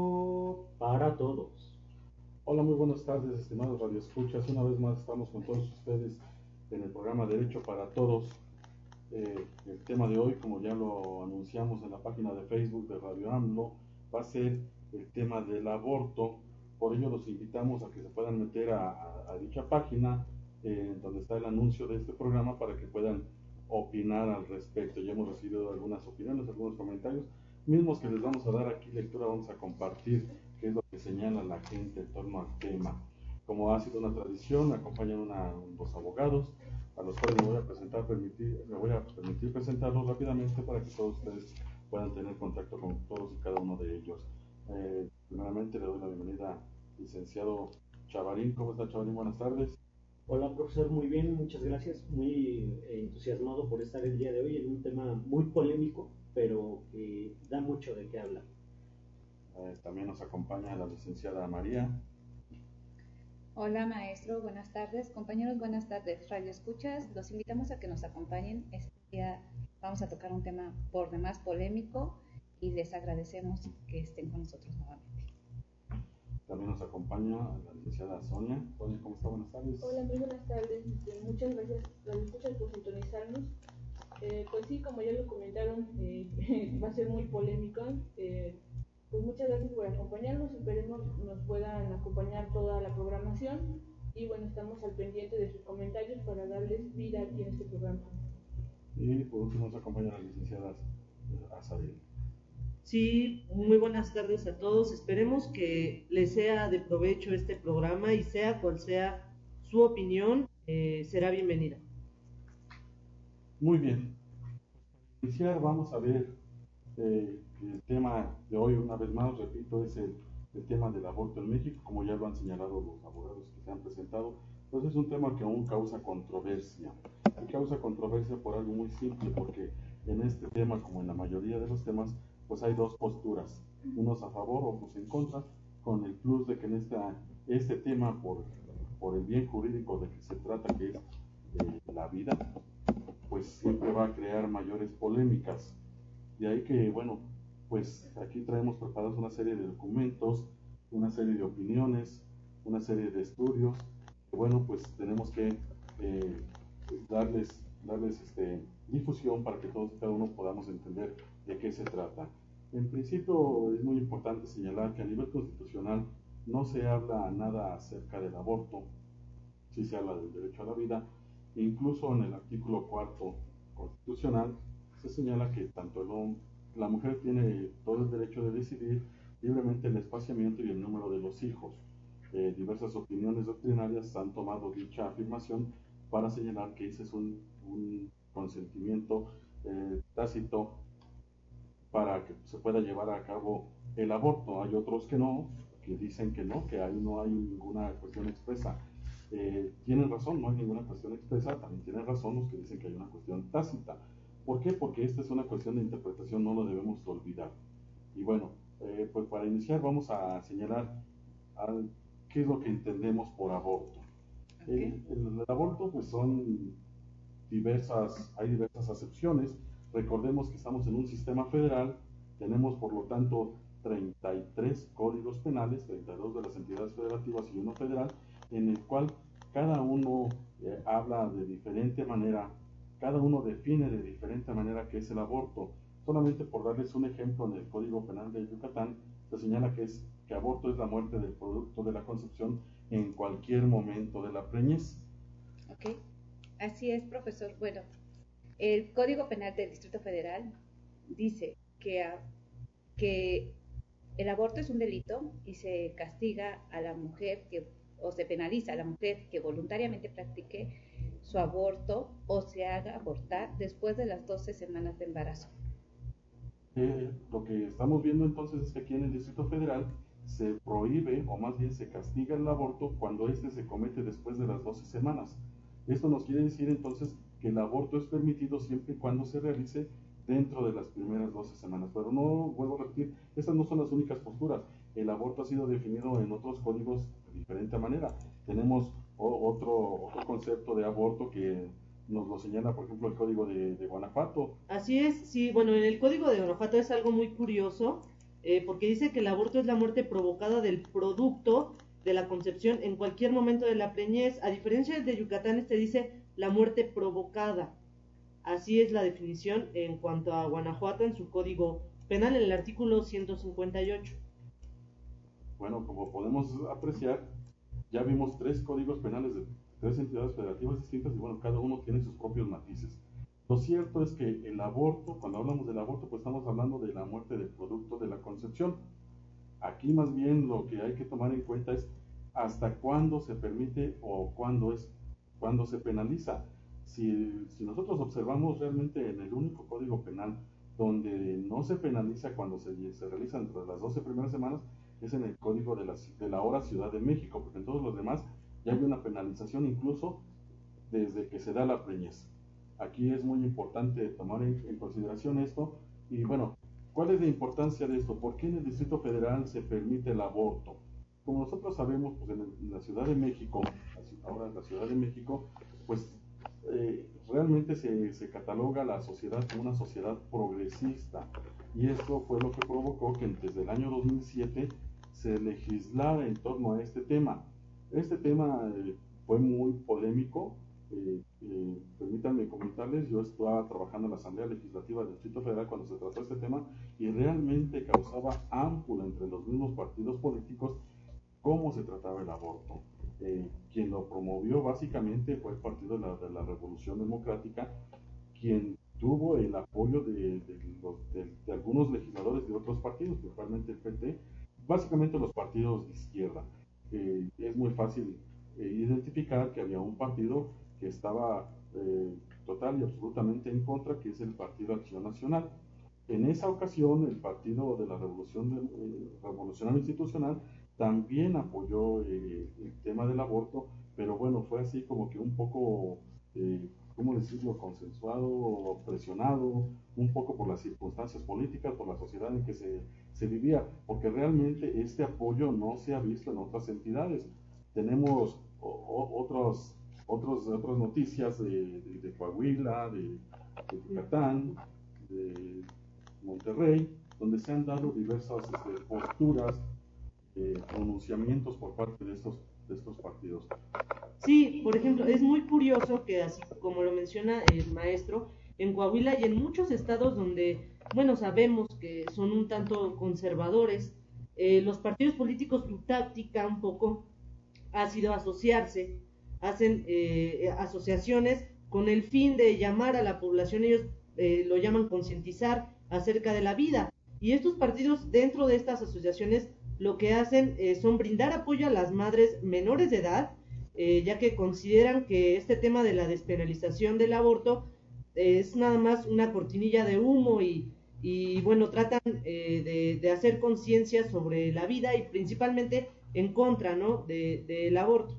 Derecho para Todos. Hola, muy buenas tardes, estimados radioescuchas. Una vez más estamos con todos ustedes en el programa Derecho para Todos. El tema de hoy, como ya lo anunciamos en la página de Facebook de Radio AMLO, va a ser el tema del aborto. Por ello los invitamos a que se puedan meter a dicha página donde está el anuncio de este programa para que puedan opinar al respecto. Ya hemos recibido algunas opiniones, algunos comentarios, mismos que les vamos a dar aquí lectura, vamos a compartir qué es lo que señala la gente en torno al tema. Como ha sido una tradición, me acompañan dos abogados, a los cuales me voy a permitir presentarlos rápidamente para que todos ustedes puedan tener contacto con todos y cada uno de ellos. Primeramente le doy la bienvenida al licenciado Chavarín. ¿Cómo está, Chavarín? Buenas tardes. Hola, profesor, muy bien, muchas gracias. Muy entusiasmado por estar el día de hoy en un tema muy polémico, pero que da mucho de qué hablar. También nos acompaña la licenciada María. Hola maestro, buenas tardes. Compañeros, buenas tardes. Radio Escuchas, los invitamos a que nos acompañen. Este día vamos a tocar un tema por demás polémico y les agradecemos que estén con nosotros nuevamente. También nos acompaña la licenciada Sonia. Sonia, ¿cómo está? Buenas tardes. Hola, muy buenas tardes. Muchas gracias Radio Escuchas por sintonizarnos. Pues sí, como ya lo comentaron, va a ser muy polémica. Pues muchas gracias por acompañarnos, esperemos nos puedan acompañar toda la programación y bueno, estamos al pendiente de sus comentarios para darles vida aquí en este programa. Y por último nos acompaña la licenciada Azadel. Sí, muy buenas tardes a todos, esperemos que les sea de provecho este programa y sea cual sea su opinión, será bienvenida. Muy bien, para iniciar vamos a ver el tema de hoy, una vez más, repito, es el tema del aborto en México, como ya lo han señalado los abogados que se han presentado. Pues es un tema que aún causa controversia. Y causa controversia por algo muy simple, porque en este tema, como en la mayoría de los temas, pues hay dos posturas, unos a favor, otros en contra, con el plus de que en este tema, por el bien jurídico de que se trata, que es la vida, pues siempre va a crear mayores polémicas. De ahí que, bueno, pues aquí traemos preparados una serie de documentos, una serie de opiniones, una serie de estudios, que bueno, pues tenemos que darles difusión para que todos y cada uno podamos entender de qué se trata. En principio es muy importante señalar que a nivel constitucional no se habla nada acerca del aborto, sí se habla del derecho a la vida, e incluso en el artículo 4 constitucional se señala que tanto la mujer tiene todo el derecho de decidir libremente el espaciamiento y el número de los hijos. Diversas opiniones doctrinarias han tomado dicha afirmación para señalar que ese es un consentimiento tácito para que se pueda llevar a cabo el aborto. Hay otros que no, que dicen que no, que ahí no hay ninguna cuestión expresa. Tienen razón, no hay ninguna cuestión expresa, también tienen razón los que dicen que hay una cuestión tácita. ¿Por qué? Porque esta es una cuestión de interpretación, no lo debemos olvidar. Y bueno, pues para iniciar vamos a señalar qué es lo que entendemos por aborto. Okay. El aborto pues hay diversas acepciones. Recordemos que estamos en un sistema federal, tenemos por lo tanto 33 códigos penales, 32 de las entidades federativas y uno federal, en el cual cada uno habla de diferente manera, cada uno define de diferente manera qué es el aborto. Solamente por darles un ejemplo, en el Código Penal de Yucatán se señala que aborto es la muerte del producto de la concepción en cualquier momento de la preñez. Ok, así es, profesor. Bueno, el Código Penal del Distrito Federal dice que el aborto es un delito y se castiga a la mujer o se penaliza a la mujer que voluntariamente practique su aborto o se haga abortar después de las 12 semanas de embarazo. Lo que estamos viendo entonces es que aquí en el Distrito Federal se prohíbe, o más bien se castiga el aborto cuando este se comete después de las 12 semanas. Esto nos quiere decir entonces que el aborto es permitido siempre y cuando se realice dentro de las primeras 12 semanas. Pero no, vuelvo a repetir, estas no son las únicas posturas. El aborto ha sido definido en otros códigos de diferente manera. Tenemos otro concepto de aborto que nos lo señala, por ejemplo, el Código de Guanajuato. Así es, sí, bueno, en el Código de Guanajuato es algo muy curioso, porque dice que el aborto es la muerte provocada del producto de la concepción en cualquier momento de la preñez. A diferencia del de Yucatán, dice la muerte provocada. Así es la definición en cuanto a Guanajuato en su Código Penal, en el artículo 158. Bueno, como podemos apreciar, ya vimos 3 códigos penales de 3 entidades federativas distintas y bueno, cada uno tiene sus propios matices. Lo cierto es que el aborto, cuando hablamos del aborto, pues estamos hablando de la muerte del producto de la concepción. Aquí más bien lo que hay que tomar en cuenta es hasta cuándo se permite o cuándo se penaliza. Si nosotros observamos realmente en el único código penal donde no se penaliza cuando se realiza entre las 12 primeras semanas, es en el código de la hora Ciudad de México, porque en todos los demás ya hay una penalización incluso desde que se da la preñez. Aquí es muy importante tomar en consideración esto. Y bueno, ¿cuál es la importancia de esto? ¿Por qué en el Distrito Federal se permite el aborto? Como nosotros sabemos, pues en la Ciudad de México, ahora en la Ciudad de México, pues realmente se cataloga la sociedad como una sociedad progresista. Y esto fue lo que provocó que desde el año 2007 se legislara en torno a este tema. Este tema fue muy polémico. Permítanme comentarles, yo estaba trabajando en la Asamblea Legislativa del Distrito Federal cuando se trató este tema y realmente causaba ámpula entre los mismos partidos políticos cómo se trataba el aborto. Quien lo promovió básicamente fue el Partido de la Revolución Democrática, quien tuvo el apoyo de algunos legisladores de otros partidos, principalmente el PT, básicamente los partidos de izquierda. Es muy fácil identificar que había un partido que estaba total y absolutamente en contra, que es el Partido Acción Nacional. En esa ocasión, el Partido de la Revolucionario Institucional también apoyó el tema del aborto, pero bueno, fue así como que un poco, ¿cómo decirlo?, consensuado, presionado, un poco por las circunstancias políticas, por la sociedad en que se vivía, porque realmente este apoyo no se ha visto en otras entidades. Tenemos otras noticias de Coahuila, de Yucatán, de Monterrey, donde se han dado diversas posturas, pronunciamientos por parte de estos partidos. Sí, por ejemplo, es muy curioso que así como lo menciona el maestro, en Coahuila y en muchos estados donde, bueno, sabemos que son un tanto conservadores, los partidos políticos, su táctica un poco ha sido asociarse, hacen asociaciones con el fin de llamar a la población, ellos lo llaman concientizar acerca de la vida, y estos partidos dentro de estas asociaciones lo que hacen son brindar apoyo a las madres menores de edad, ya que consideran que este tema de la despenalización del aborto es nada más una cortinilla de humo y bueno, tratan de hacer conciencia sobre la vida y principalmente en contra, ¿no?, del aborto.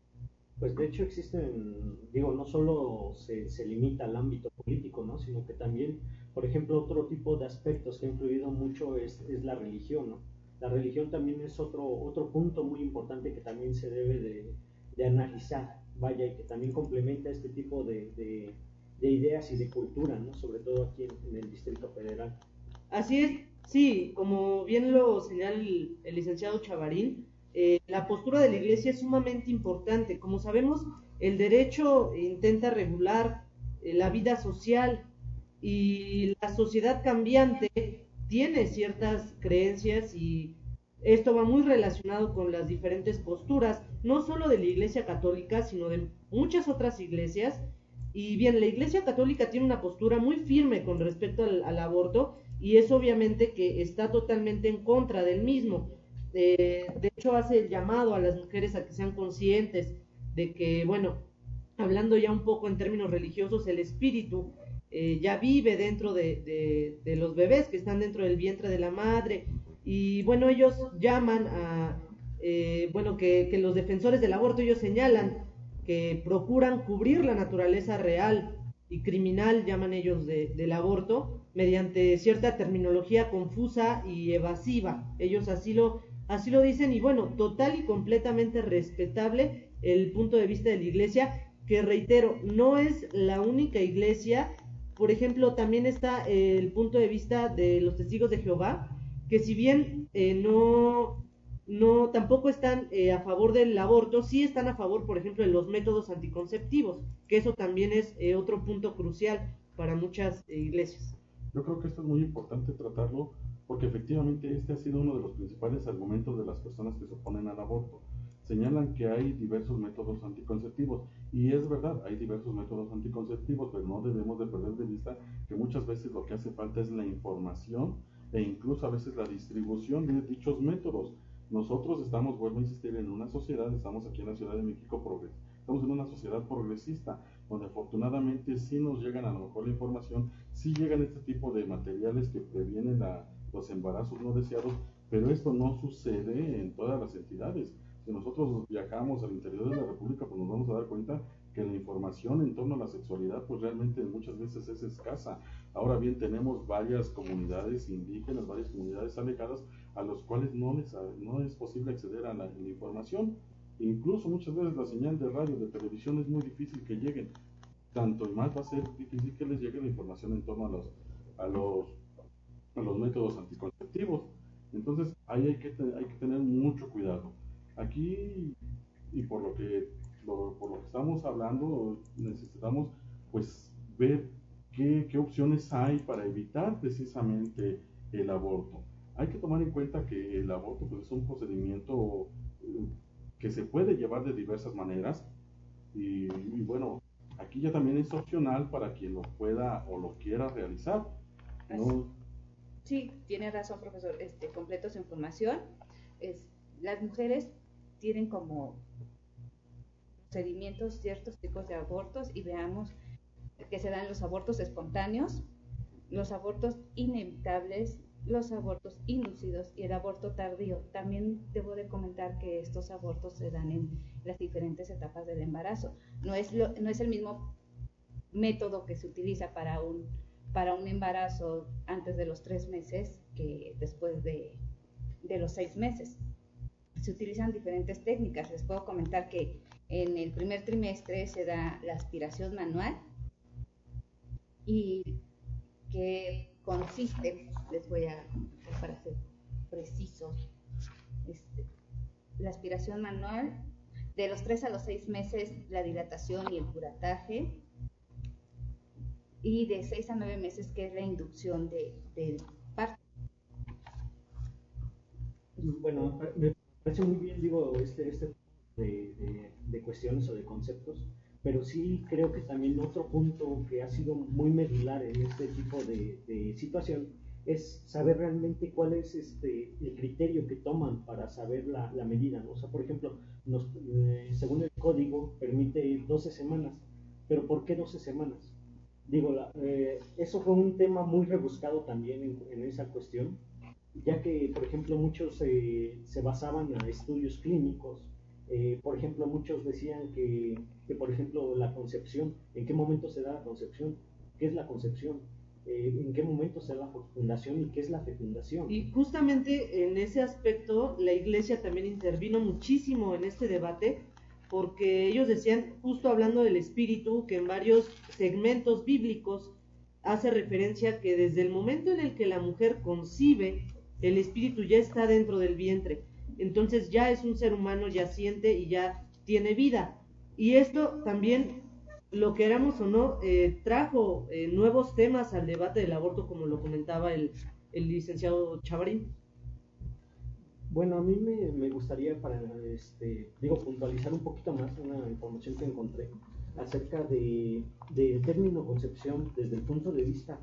Pues de hecho existen, digo, no solo se limita al ámbito político, ¿no?, sino que también, por ejemplo, otro tipo de aspectos que ha influido mucho es la religión, ¿no? La religión también es otro punto muy importante que también se debe de analizar, vaya, y que también complementa este tipo de ideas y de cultura, ¿no?, sobre todo aquí en el Distrito Federal. Así es, sí, como bien lo señala el licenciado Chavarín, la postura de la Iglesia es sumamente importante. Como sabemos, el derecho intenta regular la vida social y la sociedad cambiante tiene ciertas creencias y esto va muy relacionado con las diferentes posturas, no solo de la Iglesia Católica, sino de muchas otras iglesias. Y bien, la Iglesia Católica tiene una postura muy firme con respecto al aborto y es obviamente que está totalmente en contra del mismo. De hecho, hace el llamado a las mujeres a que sean conscientes de que, bueno, hablando ya un poco en términos religiosos, el espíritu ya vive dentro de los bebés que están dentro del vientre de la madre. Y bueno, ellos llaman a, bueno, que los defensores del aborto, ellos señalan que procuran cubrir la naturaleza real y criminal, llaman ellos, del aborto, mediante cierta terminología confusa y evasiva. Ellos así lo dicen y bueno, total y completamente respetable el punto de vista de la Iglesia, que reitero, no es la única iglesia. Por ejemplo, también está el punto de vista de los testigos de Jehová, que si bien no tampoco están a favor del aborto, sí están a favor, por ejemplo, de los métodos anticonceptivos, que eso también es otro punto crucial para muchas iglesias. Yo creo que esto es muy importante tratarlo porque efectivamente este ha sido uno de los principales argumentos de las personas que se oponen al aborto. Señalan que hay diversos métodos anticonceptivos y es verdad, hay diversos métodos anticonceptivos, pero no debemos de perder de vista que muchas veces lo que hace falta es la información e incluso a veces la distribución de dichos métodos. Nosotros estamos, vuelvo a insistir, en una sociedad, estamos aquí en la Ciudad de México, estamos en una sociedad progresista, donde afortunadamente sí nos llegan a lo mejor la información, sí llegan este tipo de materiales que previenen los embarazos no deseados, pero esto no sucede en todas las entidades. Si nosotros viajamos al interior de la República, pues nos vamos a dar cuenta que la información en torno a la sexualidad pues realmente muchas veces es escasa. Ahora bien, tenemos varias comunidades indígenas, varias comunidades alejadas a los cuales no es posible acceder a la información. Incluso muchas veces la señal de radio, de televisión es muy difícil que lleguen. Tanto y más va a ser difícil que les llegue la información en torno a los métodos anticonceptivos. Entonces ahí hay que tener mucho cuidado. Aquí, y por lo que estamos hablando, necesitamos pues ver qué opciones hay para evitar precisamente el aborto. Hay que tomar en cuenta que el aborto pues, es un procedimiento que se puede llevar de diversas maneras y bueno, aquí ya también es opcional para quien lo pueda o lo quiera realizar. ¿No? Sí, tiene razón, profesor. Completo su información. Las mujeres tienen como procedimientos ciertos tipos de abortos y veamos que se dan los abortos espontáneos, los abortos inevitables, los abortos inducidos y el aborto tardío. También debo de comentar que estos abortos se dan en las diferentes etapas del embarazo. No es el mismo método que se utiliza para un embarazo antes de los 3 meses que después de los 6 meses. Se utilizan diferentes técnicas. Les puedo comentar que en el primer trimestre se da la aspiración manual y que consiste, les voy a, para ser precisos, la aspiración manual, de los 3 a los 6 meses la dilatación y el curataje, y de 6 a 9 meses que es la inducción del parto. Bueno, me parece muy bien, digo, este de cuestiones o de conceptos, pero sí creo que también otro punto que ha sido muy medular en este tipo de situación es saber realmente cuál es el criterio que toman para saber la medida, ¿no? O sea, por ejemplo, según el código permite 12 semanas, pero ¿por qué 12 semanas? Digo, eso fue un tema muy rebuscado también en esa cuestión, ya que, por ejemplo, muchos se basaban en estudios clínicos. Por ejemplo, muchos decían que, por ejemplo, la concepción, ¿en qué momento se da la concepción? ¿Qué es la concepción? ¿En qué momento se da la fecundación y qué es la fecundación? Y justamente en ese aspecto la Iglesia también intervino muchísimo en este debate, porque ellos decían, justo hablando del espíritu, que en varios segmentos bíblicos hace referencia que desde el momento en el que la mujer concibe, el espíritu ya está dentro del vientre, entonces ya es un ser humano, ya siente y ya tiene vida. Y esto también, lo queramos o no, trajo nuevos temas al debate del aborto, como lo comentaba el licenciado Chavarín. Bueno, a mí me gustaría puntualizar un poquito más una información que encontré acerca del término concepción desde el punto de vista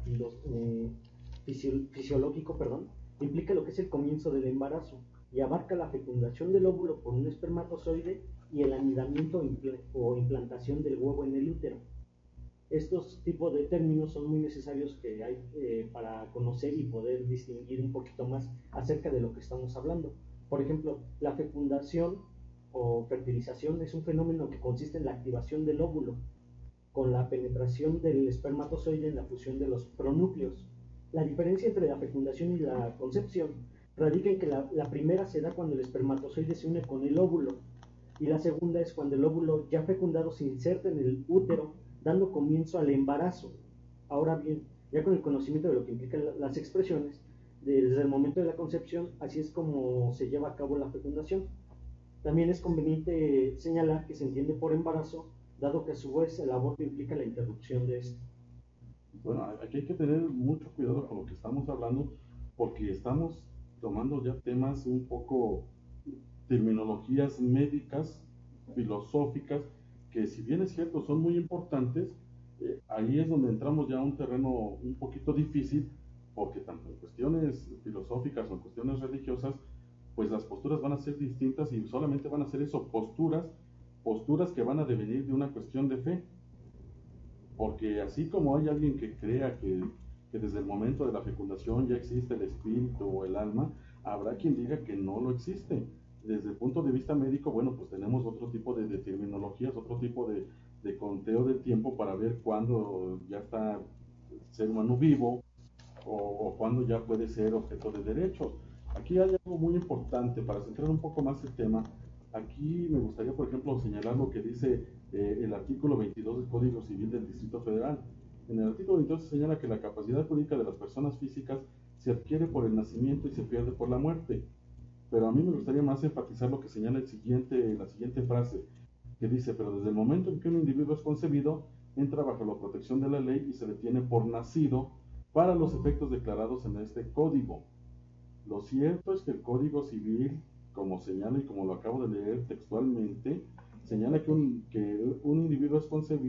fisiológico, implica lo que es el comienzo del embarazo y abarca la fecundación del óvulo por un espermatozoide y el anidamiento o implantación del huevo en el útero. Estos tipos de términos son muy necesarios que hay para conocer y poder distinguir un poquito más acerca de lo que estamos hablando. Por ejemplo, la fecundación o fertilización es un fenómeno que consiste en la activación del óvulo con la penetración del espermatozoide en la fusión de los pronúcleos. La diferencia entre la fecundación y la concepción radica en que la primera se da cuando el espermatozoide se une con el óvulo y la segunda es cuando el óvulo ya fecundado se inserta en el útero, dando comienzo al embarazo. Ahora bien, ya con el conocimiento de lo que implican las expresiones, desde el momento de la concepción, así es como se lleva a cabo la fecundación. También es conveniente señalar que se entiende por embarazo, dado que a su vez el aborto implica la interrupción de este. Bueno, aquí hay que tener mucho cuidado con lo que estamos hablando, porque estamos tomando ya temas un poco, terminologías médicas, filosóficas, que si bien es cierto son muy importantes, ahí es donde entramos ya a un terreno un poquito difícil, porque tanto en cuestiones filosóficas o en cuestiones religiosas, pues las posturas van a ser distintas y solamente van a ser eso, posturas que van a devenir de una cuestión de fe. Porque así como hay alguien que crea que desde el momento de la fecundación ya existe el espíritu o el alma, habrá quien diga que no lo existe. Desde el punto de vista médico, bueno, pues tenemos otro tipo de terminologías, otro tipo de conteo de tiempo para ver cuándo ya está el ser humano vivo o cuándo ya puede ser objeto de derechos. Aquí hay algo muy importante para centrar un poco más el tema. Aquí me gustaría, por ejemplo, señalar lo que dice el artículo 22 del Código Civil del Distrito Federal. En el artículo 22 se señala que la capacidad jurídica de las personas físicas se adquiere por el nacimiento y se pierde por la muerte. Pero a mí me gustaría más enfatizar lo que señala la siguiente frase, que dice: pero desde el momento en que un individuo es concebido, entra bajo la protección de la ley y se le tiene por nacido para los efectos declarados en este código. Lo cierto es que el Código Civil, como señala y como lo acabo de leer textualmente, señala que un individuo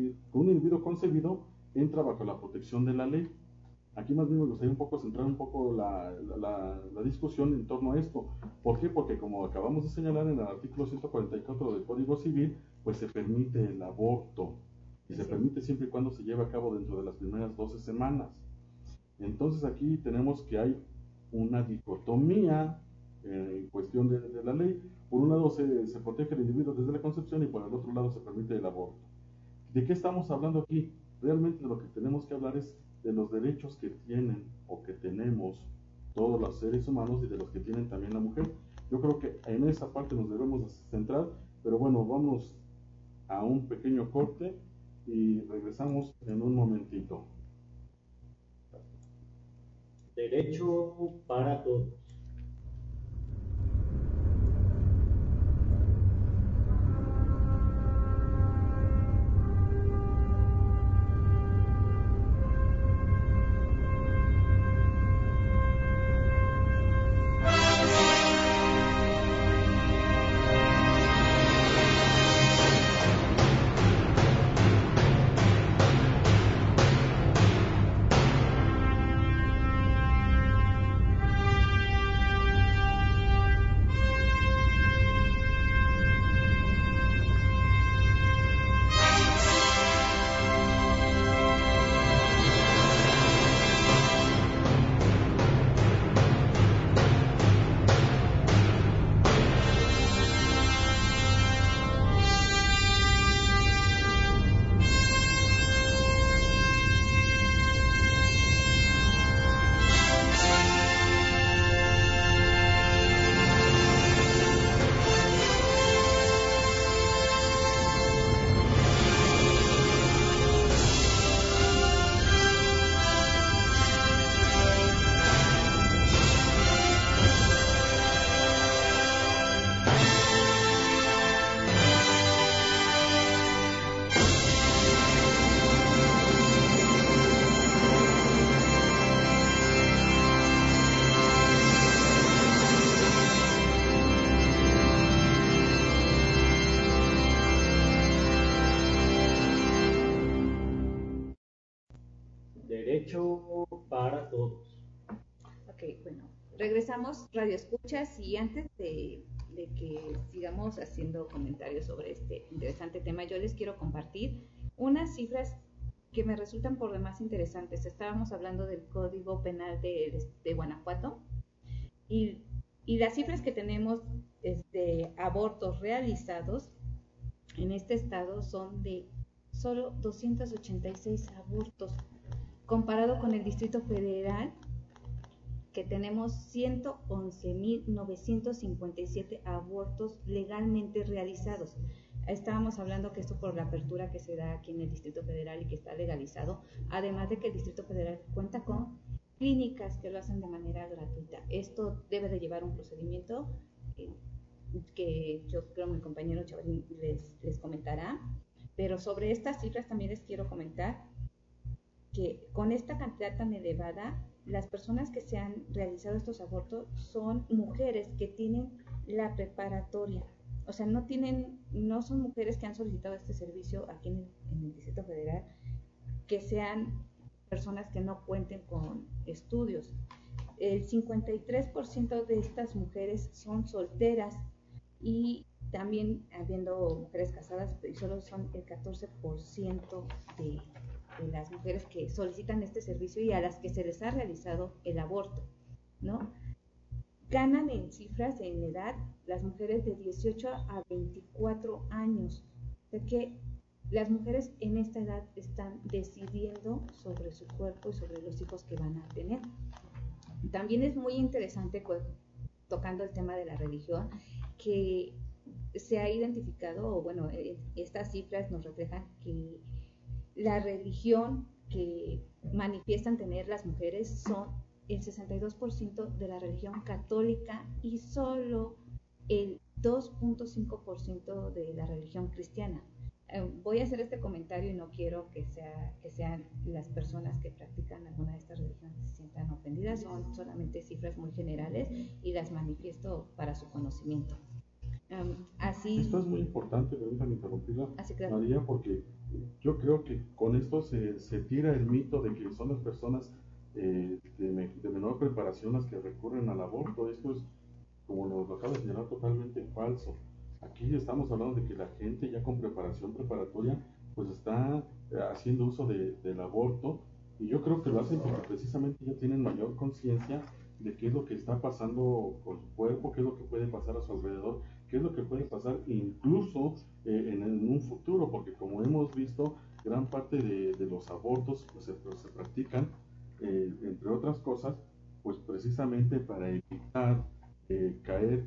concebido entra bajo la protección de la ley. Aquí más bien me gustaría centrar un poco la discusión en torno a esto. ¿Por qué? Porque como acabamos de señalar en el artículo 144 del Código Civil, pues se permite el aborto. Y se permite siempre y cuando se lleve a cabo dentro de las primeras 12 semanas. Entonces aquí tenemos que hay una dicotomía en cuestión de la ley. Por un lado se protege al individuo desde la concepción y por el otro lado se permite el aborto. ¿De qué estamos hablando aquí? Realmente de lo que tenemos que hablar es de los derechos que tienen o que tenemos todos los seres humanos y de los que tienen también la mujer. Yo creo que en esa parte nos debemos centrar, pero bueno, vamos a un pequeño corte y regresamos en un momentito. Derecho para todos. Derecho para todos. Ok, bueno, regresamos, Radio Escuchas, y antes de que sigamos haciendo comentarios sobre este interesante tema, yo les quiero compartir unas cifras que me resultan por demás interesantes. Estábamos hablando del Código Penal de Guanajuato y las cifras que tenemos de abortos realizados en este estado son de solo 286 abortos, comparado con el Distrito Federal, que tenemos 111.957 abortos legalmente realizados. Estábamos hablando que esto por la apertura que se da aquí en el Distrito Federal y que está legalizado, además de que el Distrito Federal cuenta con clínicas que lo hacen de manera gratuita. Esto debe de llevar un procedimiento eh, que yo creo mi compañero Chavarín les comentará, pero sobre estas cifras también les quiero comentar que con esta cantidad tan elevada, las personas que se han realizado estos abortos son mujeres que tienen la preparatoria, o sea, no son mujeres que han solicitado este servicio aquí en el Distrito Federal, que sean personas que no cuenten con estudios. El 53% de estas mujeres son solteras y también habiendo mujeres casadas, solo son el 14% de las mujeres que solicitan este servicio y a las que se les ha realizado el aborto, ¿no? Ganan en cifras, en edad, las mujeres de 18 a 24 años. O sea que las mujeres en esta edad están decidiendo sobre su cuerpo y sobre los hijos que van a tener. También es muy interesante, tocando el tema de la religión, que se ha identificado, o bueno, estas cifras nos reflejan que la religión que manifiestan tener las mujeres son el 62% de la religión católica y solo el 2.5% de la religión cristiana. Voy a hacer este comentario y no quiero que sean las personas que practican alguna de estas religiones se sientan ofendidas, son solamente cifras muy generales y las manifiesto para su conocimiento. Así. Esto es muy importante, permítame interrumpirla, claro. María, porque yo creo que con esto se tira el mito de que son las personas de menor preparación las que recurren al aborto. Esto es, como nos lo acaba de señalar, totalmente falso. Aquí estamos hablando de que la gente ya con preparación preparatoria pues está haciendo uso del aborto, y yo creo que lo hacen porque precisamente ya tienen mayor conciencia de qué es lo que está pasando con su cuerpo, qué es lo que puede pasar a su alrededor, qué es lo que puede pasar incluso en un futuro, porque como hemos visto, gran parte de los abortos pues, se practican, entre otras cosas, pues precisamente para evitar caer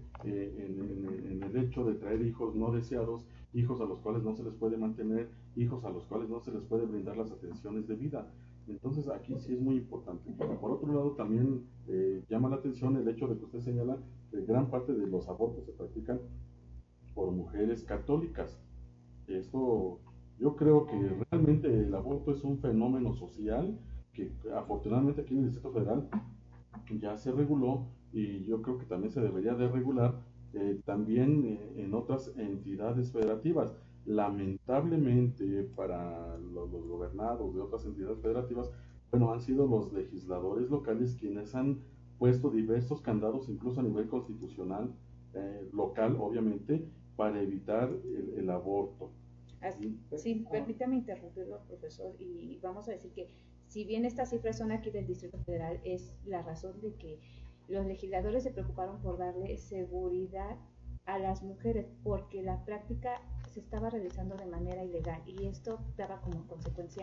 en el hecho de traer hijos no deseados, hijos a los cuales no se les puede mantener, hijos a los cuales no se les puede brindar las atenciones de vida. Entonces aquí sí es muy importante. Por otro lado, también llama la atención el hecho de que usted señala que gran parte de los abortos se practican por mujeres católicas. Esto, yo creo que realmente el aborto es un fenómeno social que afortunadamente aquí en el Distrito Federal ya se reguló, y yo creo que también se debería de regular también en otras entidades federativas. Lamentablemente para los gobernados de otras entidades federativas, bueno, han sido los legisladores locales quienes han puesto diversos candados, incluso a nivel constitucional, local, obviamente, para evitar el aborto. Sí, permítame interrumpirlo, profesor, y vamos a decir que si bien estas cifras son aquí del Distrito Federal, es la razón de que los legisladores se preocuparon por darle seguridad a las mujeres, porque la práctica se estaba realizando de manera ilegal y esto daba como consecuencia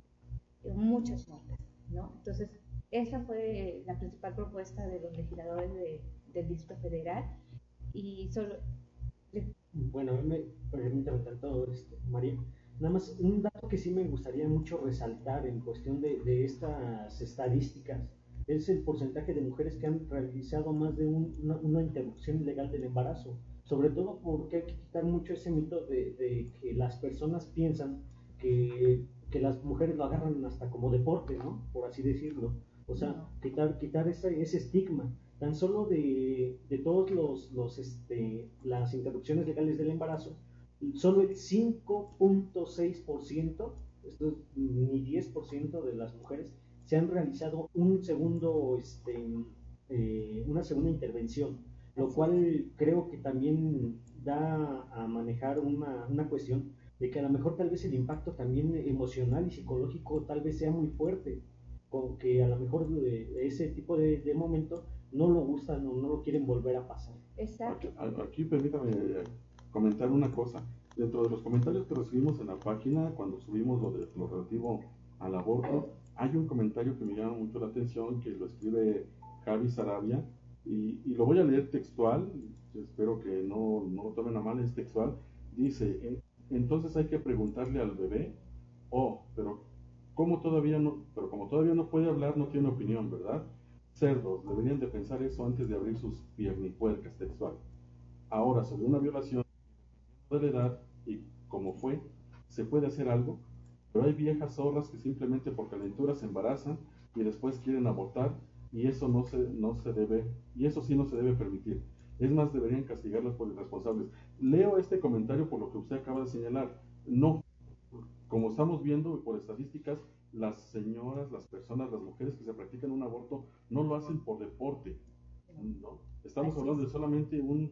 muchas muertes, ¿no? Entonces, esa fue la principal propuesta de los legisladores del Distrito Federal y solo... Bueno, permítame tanto, María. Nada más, un dato que sí me gustaría mucho resaltar en cuestión de estas estadísticas es el porcentaje de mujeres que han realizado más de una interrupción ilegal del embarazo. Sobre todo porque hay que quitar mucho ese mito de que las personas piensan que las mujeres lo agarran hasta como deporte, ¿no? Por así decirlo. O sea, quitar ese estigma. Tan solo de todos las interrupciones legales del embarazo, solo el 5.6%, esto es ni 10% de las mujeres, se han realizado una segunda intervención, lo cual creo que también da a manejar una cuestión de que a lo mejor tal vez el impacto también emocional y psicológico tal vez sea muy fuerte, con que a lo mejor ese tipo de momento no lo gustan o no lo quieren volver a pasar. Exacto. Aquí permítame comentar una cosa. Dentro de los comentarios que recibimos en la página, cuando subimos lo relativo al aborto, hay un comentario que me llama mucho la atención, que lo escribe Javi Sarabia, y lo voy a leer textual, espero que no lo tomen a mal, es textual. Dice, entonces hay que preguntarle al bebé, pero como todavía no puede hablar, no tiene opinión, ¿verdad? Cerdos, deberían de pensar eso antes de abrir sus piernipuercas, textual. Ahora, sobre una violación de la edad y como fue, se puede hacer algo, pero hay viejas zorras que simplemente por calentura se embarazan y después quieren abortar, y eso no se debe, y eso sí no se debe permitir. Es más, deberían castigarlas por irresponsables. Leo este comentario por lo que usted acaba de señalar. No, como estamos viendo por estadísticas, las señoras, las personas, las mujeres que se practican un aborto no lo hacen por deporte, ¿no? Estamos hablando de solamente un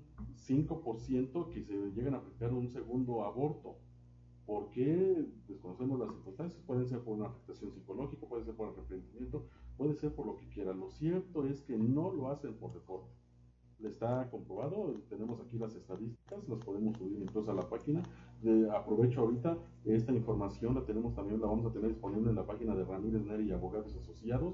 5% que se llegan a practicar un segundo aborto. ¿Por qué? Desconocemos las circunstancias. Pueden ser por una afectación psicológica, puede ser por arrepentimiento, puede ser por lo que quiera. Lo cierto es que no lo hacen por deporte. Está comprobado, tenemos aquí las estadísticas, las podemos subir incluso a la página. Aprovecho ahorita, esta información la vamos a tener disponible en la página de Ramírez Neri y Abogados Asociados,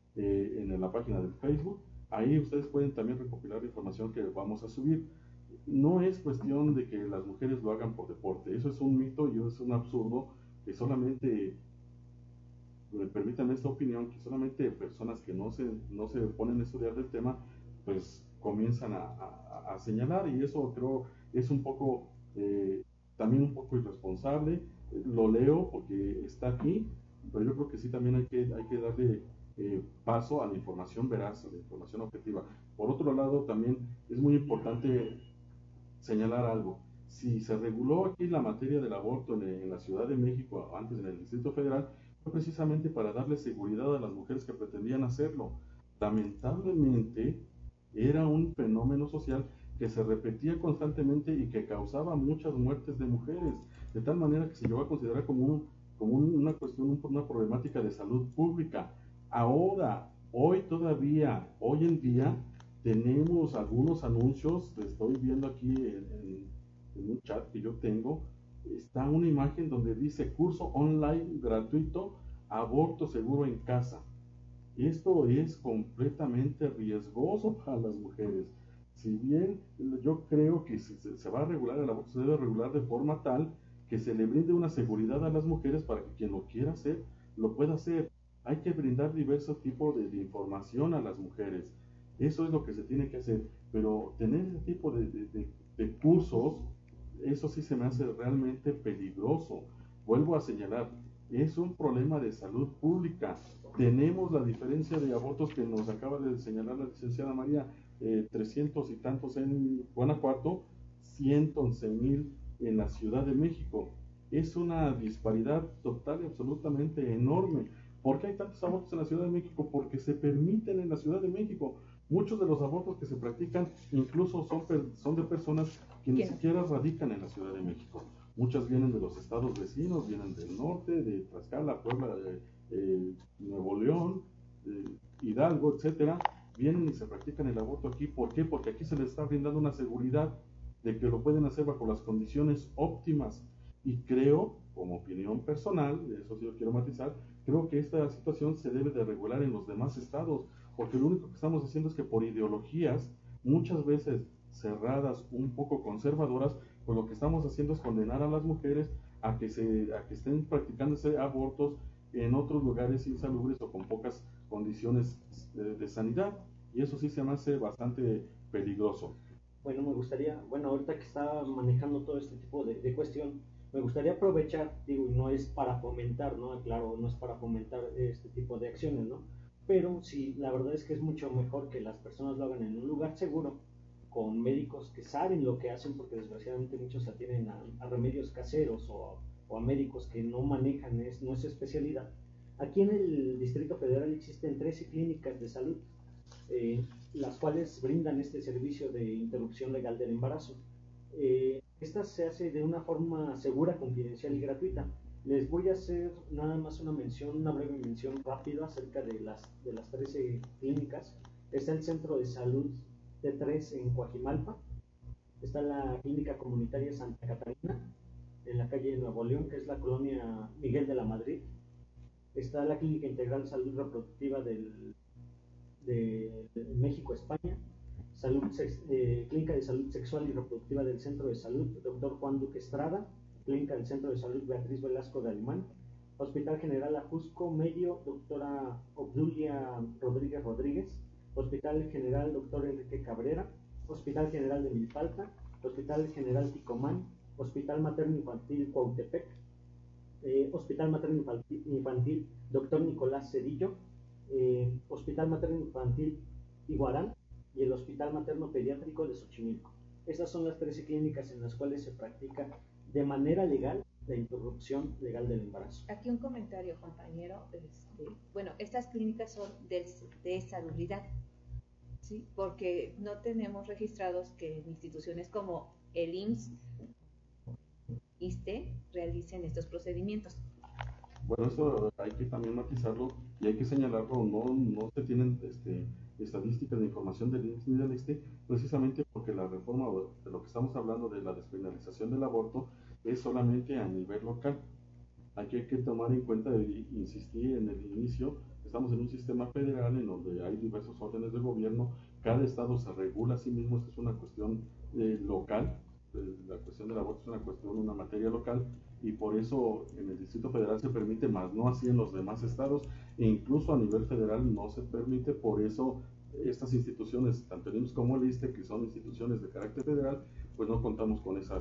en la página de Facebook. Ahí ustedes pueden también recopilar la información que vamos a subir. No es cuestión de que las mujeres lo hagan por deporte, eso es un mito y es un absurdo que solamente, permítanme esta opinión, que solamente personas que no se ponen a estudiar del tema, pues comienzan a señalar, y eso creo es un poco, también un poco irresponsable. Lo leo porque está aquí, pero yo creo que sí también hay que darle paso a la información veraz, a la información objetiva. Por otro lado, también es muy importante señalar algo. Si se reguló aquí la materia del aborto en la Ciudad de México, antes en el Distrito Federal, fue precisamente para darle seguridad a las mujeres que pretendían hacerlo. Lamentablemente, era un fenómeno social que se repetía constantemente y que causaba muchas muertes de mujeres, de tal manera que se llegó a considerar como una cuestión, una problemática de salud pública. Ahora, hoy en día, tenemos algunos anuncios, estoy viendo aquí en un chat que yo tengo, está una imagen donde dice curso online gratuito, aborto seguro en casa. Esto es completamente riesgoso para las mujeres. Si bien yo creo que si se va a regular el aborto, se debe regular de forma tal que se le brinde una seguridad a las mujeres para que quien lo quiera hacer, lo pueda hacer. Hay que brindar diversos tipos de información a las mujeres. Eso es lo que se tiene que hacer. Pero tener ese tipo de cursos, eso sí se me hace realmente peligroso. Vuelvo a señalar, es un problema de salud pública. Tenemos la diferencia de abortos que nos acaba de señalar la licenciada María, 300 y tantos en Guanajuato, 111,000 en la Ciudad de México. Es una disparidad total y absolutamente enorme. ¿Por qué hay tantos abortos en la Ciudad de México? Porque se permiten en la Ciudad de México. Muchos de los abortos que se practican incluso son de personas que ni siquiera radican en la Ciudad de México. Muchas vienen de los estados vecinos, vienen del norte, de Tlaxcala, Puebla, Nuevo León, Hidalgo, etcétera. Vienen y se practican el aborto aquí. ¿Por qué? Porque aquí se les está brindando una seguridad de que lo pueden hacer bajo las condiciones óptimas. Y creo, como opinión personal, eso sí lo quiero matizar, creo que esta situación se debe de regular en los demás estados, porque lo único que estamos haciendo es que por ideologías, muchas veces cerradas, un poco conservadoras, pues lo que estamos haciendo es condenar a las mujeres a que estén practicándose abortos en otros lugares insalubres o con pocas condiciones de sanidad, y eso sí se me hace bastante peligroso. Bueno, me gustaría, ahorita que está manejando todo este tipo de cuestión, me gustaría aprovechar, digo, y no es para fomentar, ¿no? Claro, no es para fomentar este tipo de acciones, ¿no? Pero sí, la verdad es que es mucho mejor que las personas lo hagan en un lugar seguro, con médicos que saben lo que hacen, porque desgraciadamente muchos atienden a remedios caseros o a médicos que no manejan, no es su especialidad. Aquí en el Distrito Federal existen 13 clínicas de salud, las cuales brindan este servicio de interrupción legal del embarazo. Esta se hace de una forma segura, confidencial y gratuita. Les voy a hacer nada más una breve mención rápida acerca de las 13 clínicas. Está el Centro de Salud T3 en Coajimalpa, está la Clínica Comunitaria Santa Catarina, en la calle Nuevo León, que es la colonia Miguel de la Madrid. Está la Clínica Integral Salud Reproductiva de México, España, Clínica de Salud Sexual y Reproductiva del Centro de Salud Dr. Juan Duque Estrada, Clínica del Centro de Salud Beatriz Velasco de Alemán, Hospital General Ajusco Medio, doctora Obdulia Rodríguez Rodríguez, Hospital General Dr. Enrique Cabrera, Hospital General de Milpalta, Hospital General Ticomán, Hospital Materno Infantil Cuautepec, Hospital Materno Infantil Dr. Nicolás Cedillo, Hospital Materno Infantil Iguarán y el Hospital Materno Pediátrico de Xochimilco. Estas son las 13 clínicas en las cuales se practica de manera legal la interrupción legal del embarazo. Aquí un comentario, compañero. Bueno, estas clínicas son de salubridad, ¿sí? Porque no tenemos registrados que en instituciones como el IMSS, ISSSTE, realicen estos procedimientos. Bueno, eso hay que también matizarlo y hay que señalarlo, no se tienen estadísticas de información del IMSS ni del ISSSTE, precisamente porque la reforma de lo que estamos hablando de la despenalización del aborto es solamente a nivel local. Aquí hay que tomar en cuenta, y insistí en el inicio, estamos en un sistema federal en donde hay diversos órdenes de gobierno, cada estado se regula a sí mismo, esto es una cuestión local, la cuestión del aborto es una cuestión, una materia local, y por eso en el Distrito Federal se permite, más no así en los demás estados, e incluso a nivel federal no se permite. Por eso estas instituciones, tanto el IMSS como el ISSSTE, que son instituciones de carácter federal, pues no contamos con esa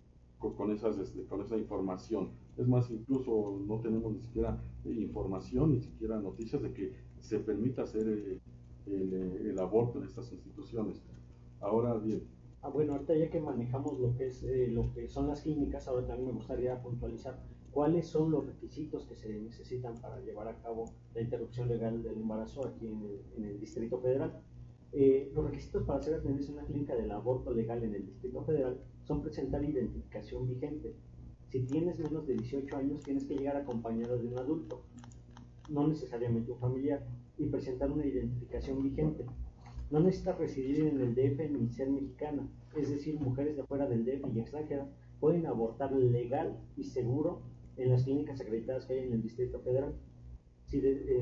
información. Es más, incluso no tenemos ni siquiera información, ni siquiera noticias de que se permita hacer el aborto en estas instituciones. Ahora bien, bueno, ahorita ya que manejamos lo que son las clínicas, ahora también me gustaría puntualizar cuáles son los requisitos que se necesitan para llevar a cabo la interrupción legal del embarazo aquí en el Distrito Federal. Los requisitos para ser atendidos en una clínica del aborto legal en el Distrito Federal son presentar identificación vigente. Si tienes menos de 18 años, tienes que llegar acompañado de un adulto, no necesariamente un familiar, y presentar una identificación vigente. No necesitas residir en el DF ni ser mexicana, es decir, mujeres de fuera del DF y extranjeras pueden abortar legal y seguro en las clínicas acreditadas que hay en el Distrito Federal. Si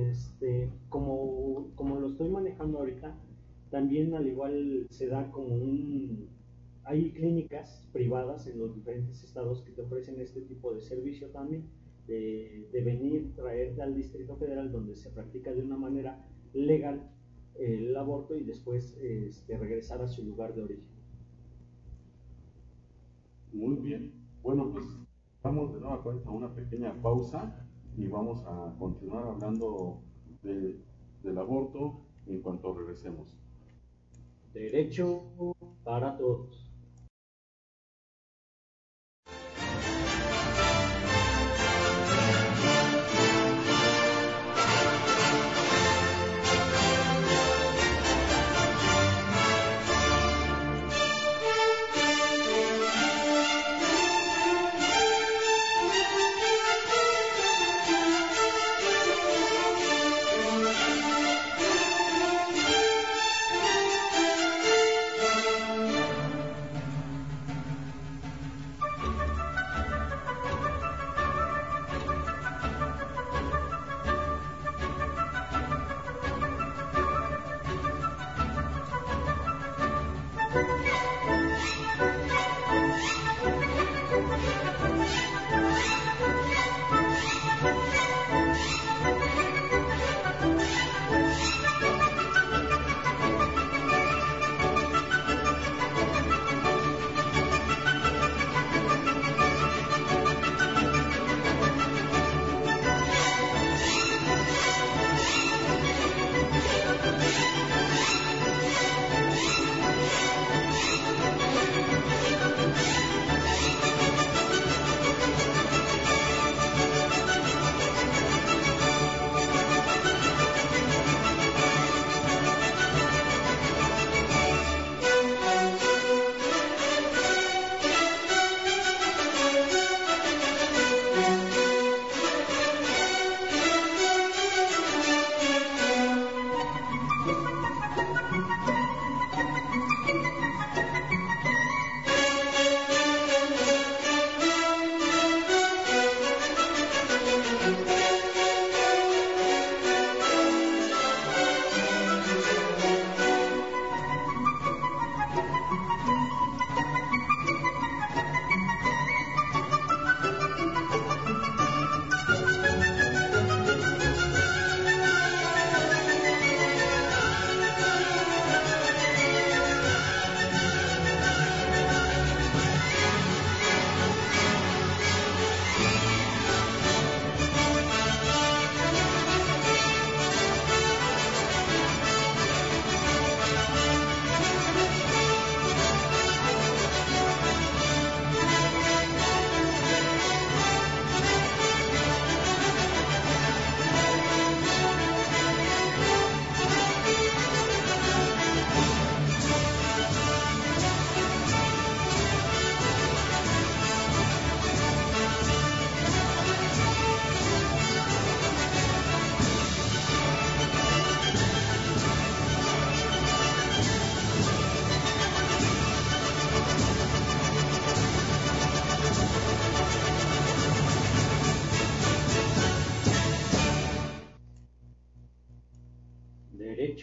como lo estoy manejando ahorita, también al igual se da hay clínicas privadas en los diferentes estados que te ofrecen este tipo de servicio también, de venir, traerte al Distrito Federal donde se practica de una manera legal el aborto y después regresar a su lugar de origen. muy bien. Bueno, pues vamos de nueva cuenta a una pequeña pausa y vamos a continuar hablando del aborto en cuanto regresemos. Derecho para todos.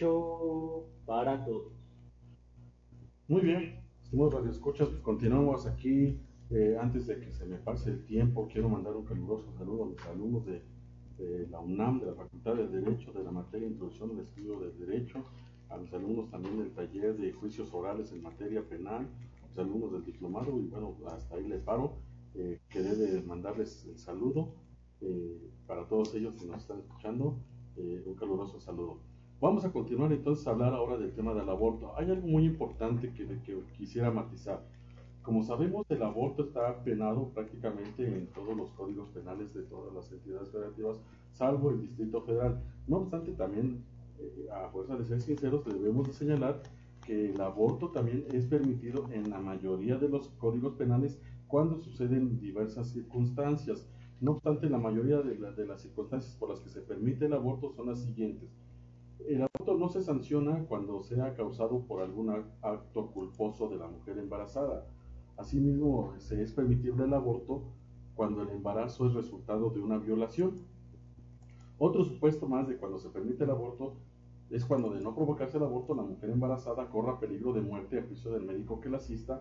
derecho para todos. Muy bien, estimados radioescuchas, pues continuamos aquí. Antes de que se me pase el tiempo, quiero mandar un caluroso saludo a mis alumnos de la UNAM, de la Facultad de Derecho, de la materia Introducción al Estudio del Derecho, a mis alumnos también del taller de juicios orales en materia penal, a mis alumnos del diplomado, y bueno, hasta ahí le paro. Quedé de mandarles el saludo para todos ellos que nos están escuchando, un caluroso saludo. Vamos a continuar entonces a hablar ahora del tema del aborto. Hay algo muy importante que quisiera matizar. Como sabemos, el aborto está penado prácticamente en todos los códigos penales de todas las entidades federativas, salvo el Distrito Federal. No obstante, también, a fuerza de ser sinceros, debemos de señalar que el aborto también es permitido en la mayoría de los códigos penales cuando suceden diversas circunstancias. No obstante, la mayoría de las circunstancias por las que se permite el aborto son las siguientes. El aborto no se sanciona cuando sea causado por algún acto culposo de la mujer embarazada. Asimismo, se es permitible el aborto cuando el embarazo es resultado de una violación. Otro supuesto más de cuando se permite el aborto es cuando, de no provocarse el aborto, la mujer embarazada corra peligro de muerte a juicio del médico que la asista,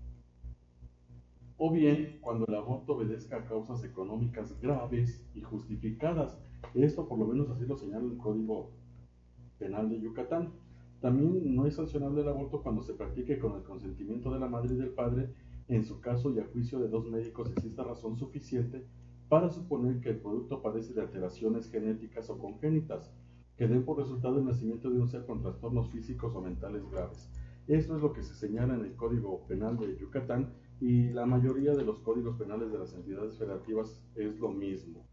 o bien cuando el aborto obedezca a causas económicas graves y justificadas. Esto por lo menos así lo señala el Código Penal de Yucatán. También no es sancionable el aborto cuando se practique con el consentimiento de la madre y del padre, en su caso y a juicio de dos médicos exista razón suficiente para suponer que el producto padece de alteraciones genéticas o congénitas, que den por resultado el nacimiento de un ser con trastornos físicos o mentales graves. Esto es lo que se señala en el Código Penal de Yucatán, y la mayoría de los códigos penales de las entidades federativas es lo mismo.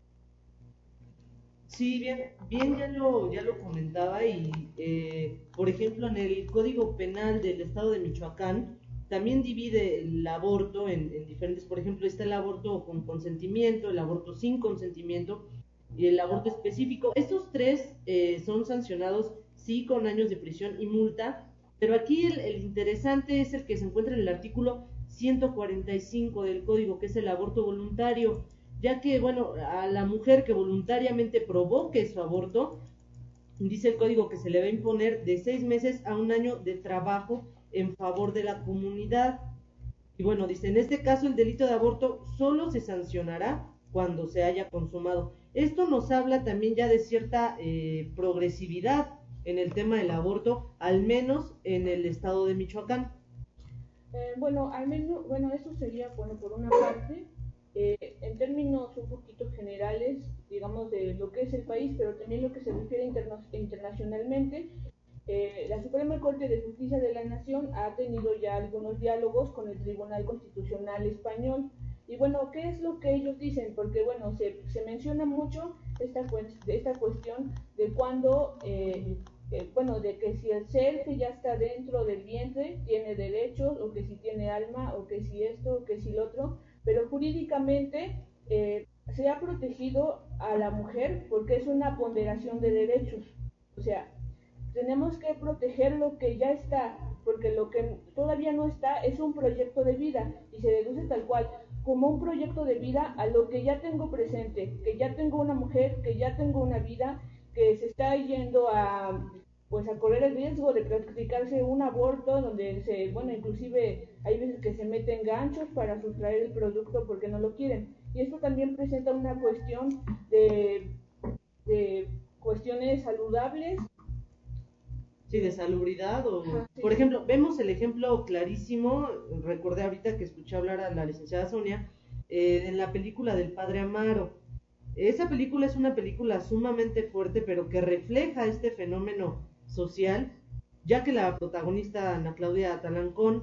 Sí, bien ya lo comentaba y, por ejemplo, en el Código Penal del Estado de Michoacán también divide el aborto en diferentes, por ejemplo, está el aborto con consentimiento, el aborto sin consentimiento y el aborto específico. Estos tres son sancionados, sí, con años de prisión y multa, pero aquí el interesante es el que se encuentra en el artículo 145 del Código, que es el aborto voluntario, ya que, bueno, a la mujer que voluntariamente provoque su aborto, dice el código que se le va a imponer de 6 meses a 1 año de trabajo en favor de la comunidad. Y bueno, dice, en este caso el delito de aborto solo se sancionará cuando se haya consumado. Esto nos habla también ya de cierta progresividad en el tema del aborto, al menos en el estado de Michoacán. Al menos, eso sería, por una parte, en términos un poquito generales, digamos, de lo que es el país, pero también lo que se refiere internacionalmente. La Suprema Corte de Justicia de la Nación ha tenido ya algunos diálogos con el Tribunal Constitucional Español. Y bueno, ¿qué es lo que ellos dicen? Porque bueno, se menciona mucho esta cuestión de cuando, de que si el ser que ya está dentro del vientre tiene derechos, o que si tiene alma, o que si esto, o que si lo otro, pero jurídicamente se ha protegido a la mujer porque es una ponderación de derechos. O sea, tenemos que proteger lo que ya está, porque lo que todavía no está es un proyecto de vida, y se deduce tal cual como un proyecto de vida a lo que ya tengo presente, que ya tengo una mujer, que ya tengo una vida, que se está yendo a correr el riesgo de practicarse un aborto donde inclusive hay veces que se meten ganchos para sustraer el producto porque no lo quieren. Y esto también presenta una cuestión de cuestiones saludables. Sí, de salubridad o... Sí. Por ejemplo, vemos el ejemplo clarísimo, recordé ahorita que escuché hablar a la licenciada Sonia, en la película del Padre Amaro. Esa película es una película sumamente fuerte, pero que refleja este fenómeno social, ya que la protagonista, Ana Claudia Talancón,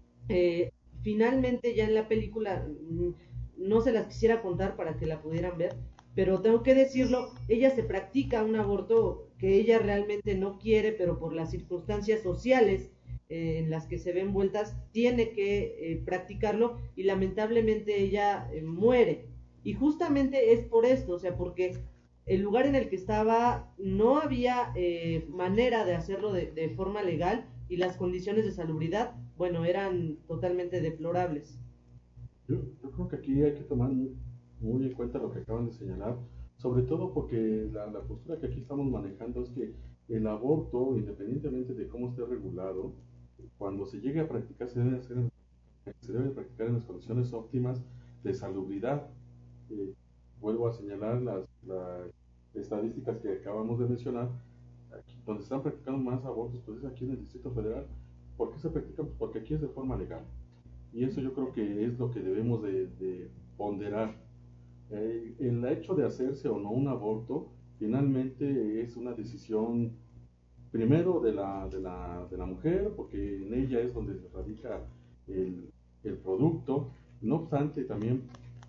finalmente ya en la película, no se las quisiera contar para que la pudieran ver, pero tengo que decirlo, ella se practica un aborto que ella realmente no quiere, pero por las circunstancias sociales en las que se ven envueltas, tiene que practicarlo, y lamentablemente ella muere. Y justamente es por esto, o sea, porque el lugar en el que estaba no había manera de hacerlo de forma legal, y las condiciones de salubridad, bueno, eran totalmente deplorables. Yo creo que aquí hay que tomar muy en cuenta lo que acaban de señalar, sobre todo porque la postura que aquí estamos manejando es que el aborto, independientemente de cómo esté regulado, cuando se llegue a practicar, se debe practicar en las condiciones óptimas de salubridad. Eh, Vuelvo a señalar las estadísticas que acabamos de mencionar. Aquí, donde están practicando más abortos, pues es aquí en el Distrito Federal. ¿Por qué se practican? Pues porque aquí es de forma legal. Y eso yo creo que es lo que debemos de ponderar. El hecho de hacerse o no un aborto finalmente es una decisión primero de la mujer, porque en ella es donde radica el, el producto. No obstante, también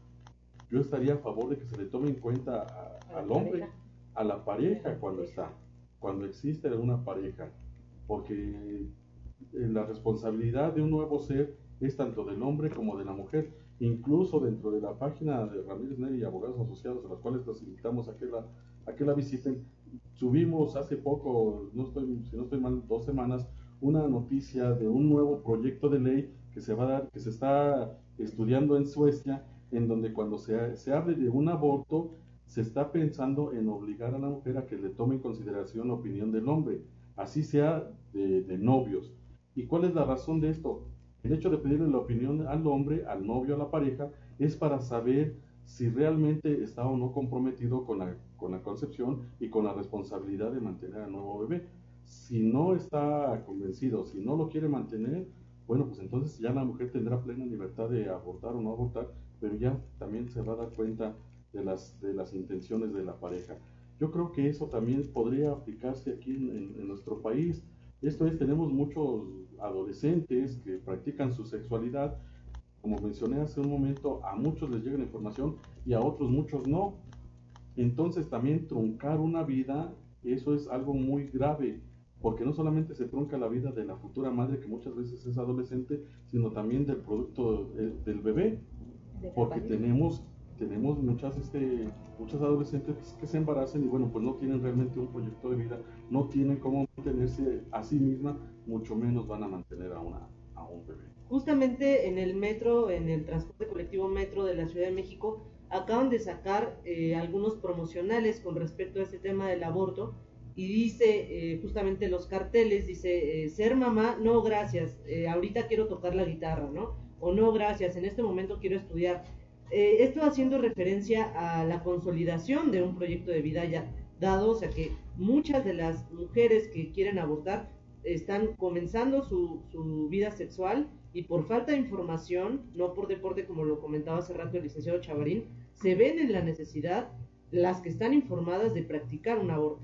yo estaría a favor de que se le tome en cuenta al hombre, a la pareja cuando existe una pareja, porque la responsabilidad de un nuevo ser es tanto del hombre como de la mujer. Incluso dentro de la página de Ramírez Neri y Abogados Asociados, a las cuales los invitamos a que la visiten, subimos hace poco, si no estoy mal, 2 semanas, una noticia de un nuevo proyecto de ley que se va a dar, que se está estudiando en Suecia, en donde cuando se hable de un aborto, se está pensando en obligar a la mujer a que le tome en consideración la opinión del hombre, así sea de novios. ¿Y cuál es la razón de esto? El hecho de pedirle la opinión al hombre, al novio, a la pareja, es para saber si realmente está o no comprometido con la concepción y con la responsabilidad de mantener al nuevo bebé. Si no está convencido, si no lo quiere mantener, bueno, pues entonces ya la mujer tendrá plena libertad de abortar o no abortar, pero ya también se va a dar cuenta de las intenciones de la pareja. Yo creo que eso también podría aplicarse aquí en nuestro país. Esto es, tenemos muchos adolescentes que practican su sexualidad. Como mencioné hace un momento, a muchos les llega la información y a otros muchos no. Entonces también truncar una vida, eso es algo muy grave, porque no solamente se trunca la vida de la futura madre, que muchas veces es adolescente, sino también del producto del bebé, porque tenemos muchas adolescentes que se embarazan y bueno, pues no tienen realmente un proyecto de vida, no tienen cómo mantenerse a sí misma, mucho menos van a mantener a un bebé. Justamente en el metro, en el transporte colectivo metro de la Ciudad de México, acaban de sacar algunos promocionales con respecto a este tema del aborto y dice, justamente los carteles, dice, ser mamá, no gracias, ahorita quiero tocar la guitarra, ¿no? O no gracias, en este momento quiero estudiar. Esto haciendo referencia a la consolidación de un proyecto de vida ya dado, o sea que muchas de las mujeres que quieren abortar están comenzando su vida sexual y por falta de información, no por deporte como lo comentaba hace rato el licenciado Chavarín, se ven en la necesidad, las que están informadas, de practicar un aborto.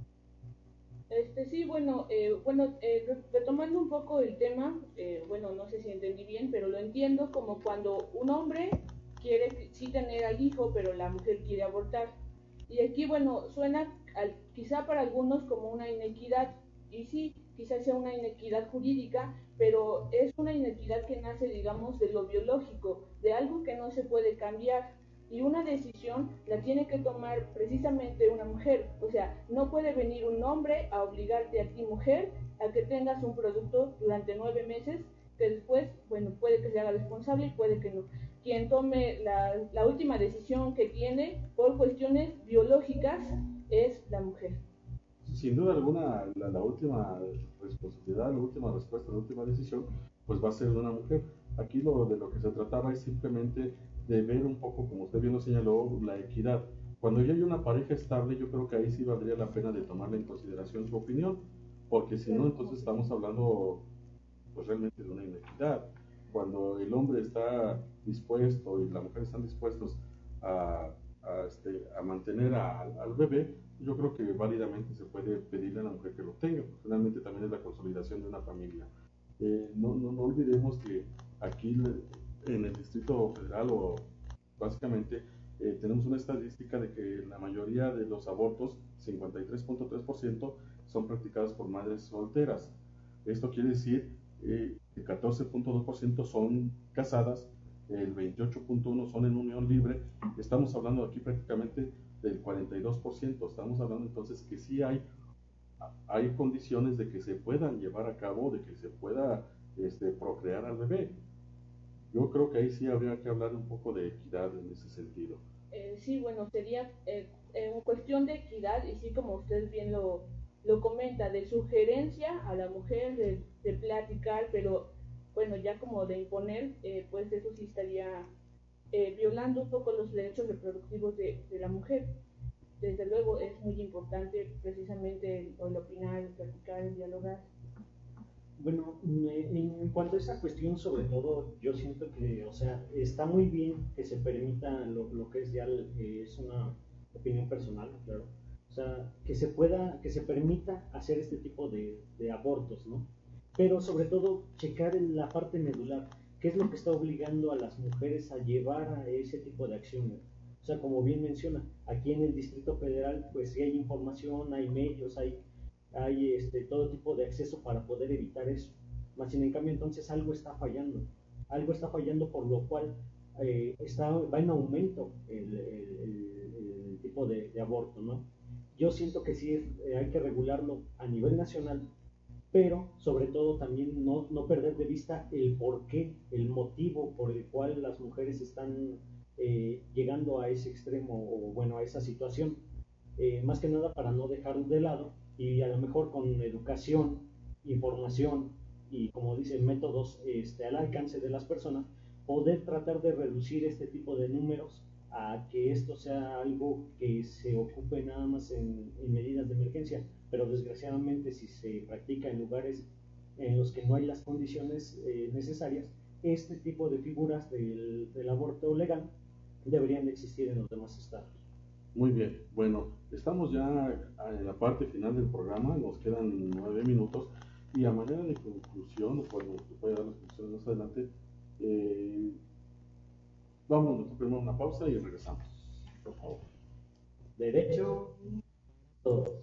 Sí, bueno, retomando un poco el tema, bueno, no sé si entendí bien, pero lo entiendo como cuando un hombre quiere sí tener al hijo, pero la mujer quiere abortar. Y aquí, bueno, suena quizá para algunos como una inequidad, y sí, quizás sea una inequidad jurídica, pero es una inequidad que nace, digamos, de lo biológico, de algo que no se puede cambiar. Y una decisión la tiene que tomar precisamente una mujer. O sea, no puede venir un hombre a obligarte a ti, mujer, a que tengas un producto durante 9 meses, que después, bueno, puede que se haga responsable y puede que no. Quien tome la última decisión que tiene por cuestiones biológicas es la mujer. Sin duda alguna, la última responsabilidad, la última respuesta, la última decisión, pues va a ser de una mujer. Aquí de lo que se trataba es simplemente de ver un poco, como usted bien lo señaló, la equidad. Cuando ya hay una pareja estable, yo creo que ahí sí valdría la pena de tomarle en consideración su opinión, porque si no, entonces estamos hablando pues realmente de una inequidad. Cuando el hombre está dispuesto y la mujer están dispuestos a, a mantener al bebé, yo creo que válidamente se puede pedirle a la mujer que lo tenga, porque finalmente también es la consolidación de una familia. No olvidemos que aquí en el Distrito Federal, o básicamente, tenemos una estadística de que la mayoría de los abortos, 53.3%, son practicados por madres solteras. Esto quiere decir el 14.2% son casadas, el 28.1% son en unión libre. Estamos hablando aquí prácticamente del 42%. Estamos hablando entonces que sí hay condiciones de que se puedan llevar a cabo, de que se pueda procrear al bebé. Yo creo que ahí sí habría que hablar un poco de equidad en ese sentido. Sí, bueno, sería cuestión de equidad, y sí, como usted bien lo comenta, de sugerencia a la mujer, de platicar, pero bueno, ya como de imponer, pues eso sí estaría violando un poco los derechos reproductivos de la mujer. Desde luego es muy importante precisamente el opinar, el platicar, el dialogar. Bueno, en cuanto a esa cuestión, sobre todo, yo siento que, o sea, está muy bien que se permita lo que es ya, es una opinión personal, claro. O sea, que se permita hacer este tipo de abortos, ¿no? Pero sobre todo, checar en la parte medular, qué es lo que está obligando a las mujeres a llevar a ese tipo de acciones. O sea, como bien menciona, aquí en el Distrito Federal, pues sí hay información, hay medios, hay todo tipo de acceso para poder evitar eso. Más sin en cambio, entonces algo está fallando por lo cual va en aumento el tipo de aborto, ¿no? Yo siento que sí hay que regularlo a nivel nacional, pero sobre todo también no perder de vista el porqué, el motivo por el cual las mujeres están llegando a ese extremo o bueno, a esa situación. Más que nada para no dejar de lado y a lo mejor con educación, información y como dicen métodos al alcance de las personas, poder tratar de reducir este tipo de números a que esto sea algo que se ocupe nada más en medidas de emergencia, pero desgraciadamente si se practica en lugares en los que no hay las condiciones necesarias, este tipo de figuras del aborto legal deberían de existir en los demás estados. Muy bien, bueno, estamos ya en la parte final del programa, nos quedan 9 minutos y a manera de conclusión, bueno, se puede dar las conclusiones más adelante, vamos a primero una pausa y regresamos, por favor. Derecho, todos.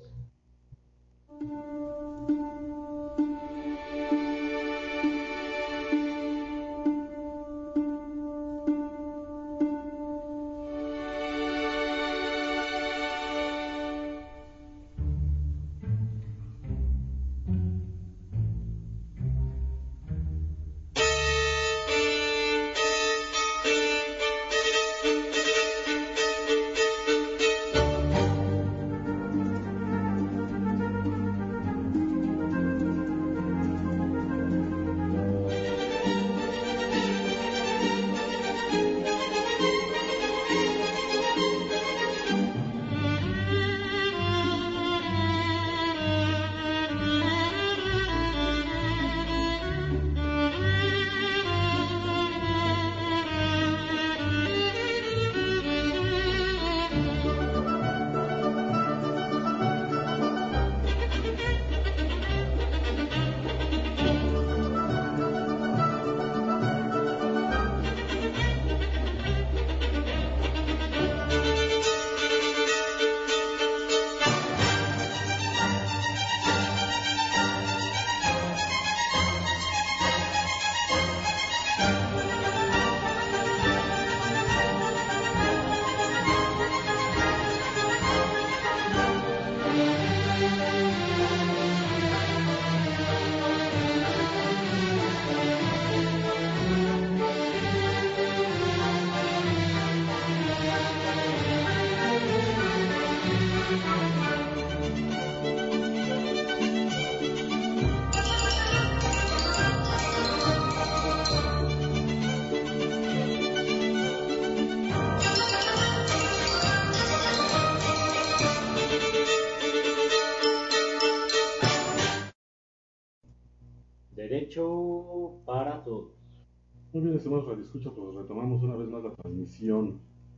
Derecho para todos. Muy bien, estimados radioescuchas, pues retomamos una vez más la transmisión,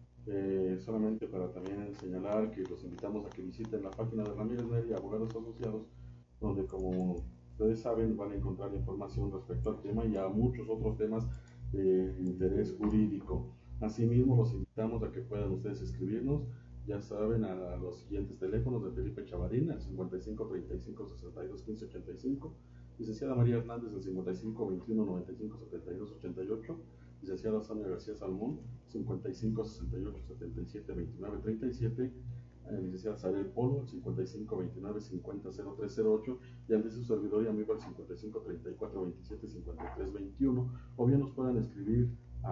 solamente para también señalar que los invitamos a que visiten la página de Ramírez Neri Abogados Asociados, donde como ustedes saben van a encontrar información respecto al tema y a muchos otros temas de interés jurídico. Asimismo, los invitamos a que puedan ustedes escribirnos, ya saben, a los siguientes teléfonos de Felipe Chavarín, al 55 35 62 15 85, licenciada María Hernández, al 55 21 95 72 88, licenciada Sonia García Salmón, 55 68 77 29 37, licenciada Sarel Polo, al 55 29 50 0308, y al de su servidor y amigo al 55 34 27 53 21, o bien nos puedan escribir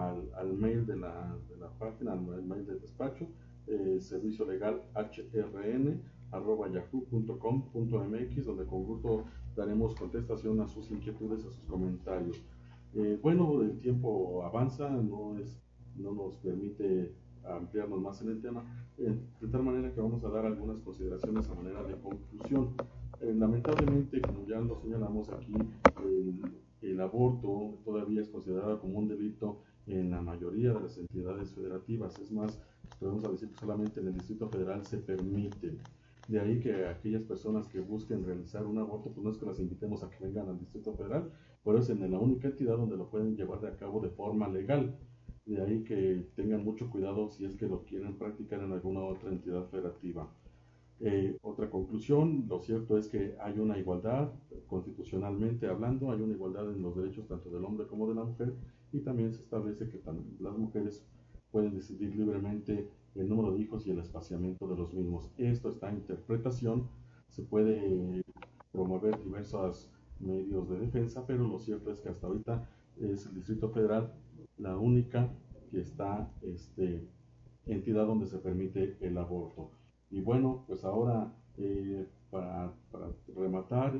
al mail de la página, al mail del despacho, servicio legal hrn yahoo.com.mx, donde con gusto daremos contestación a sus inquietudes, a sus comentarios. Bueno, el tiempo avanza, no nos permite ampliarnos más en el tema, de tal manera que vamos a dar algunas consideraciones a manera de conclusión. Lamentablemente, como ya lo señalamos aquí, el aborto todavía es considerado como un delito en la mayoría de las entidades federativas. Es más, podemos decir que solamente en el Distrito Federal se permite. De ahí que aquellas personas que busquen realizar un aborto, pues no es que las invitemos a que vengan al Distrito Federal, pero es en la única entidad donde lo pueden llevar a cabo de forma legal. De ahí que tengan mucho cuidado si es que lo quieren practicar en alguna otra entidad federativa. Otra conclusión, lo cierto es que hay una igualdad, constitucionalmente hablando, hay una igualdad en los derechos tanto del hombre como de la mujer, y también se establece que las mujeres pueden decidir libremente el número de hijos y el espaciamiento de los mismos. Esto está en interpretación, se puede promover diversos medios de defensa, pero lo cierto es que hasta ahorita es el Distrito Federal la única que está entidad donde se permite el aborto. Y bueno, pues ahora para rematar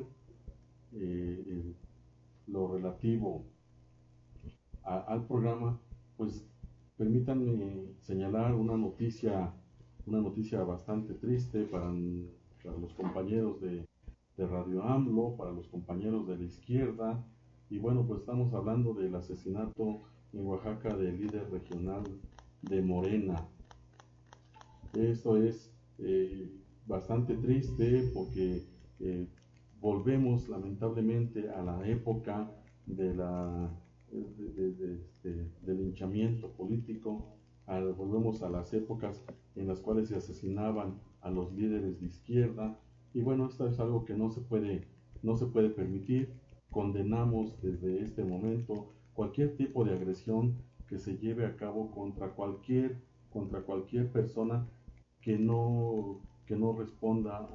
lo relativo al programa, pues permítanme señalar una noticia bastante triste para los compañeros de Radio AMLO, para los compañeros de la izquierda. Y bueno, pues estamos hablando del asesinato en Oaxaca del líder regional de Morena. Esto es bastante triste porque volvemos lamentablemente a la época del linchamiento político, volvemos a las épocas en las cuales se asesinaban a los líderes de izquierda, y bueno, esto es algo que no se puede permitir. Condenamos desde este momento cualquier tipo de agresión que se lleve a cabo contra cualquier persona que no responda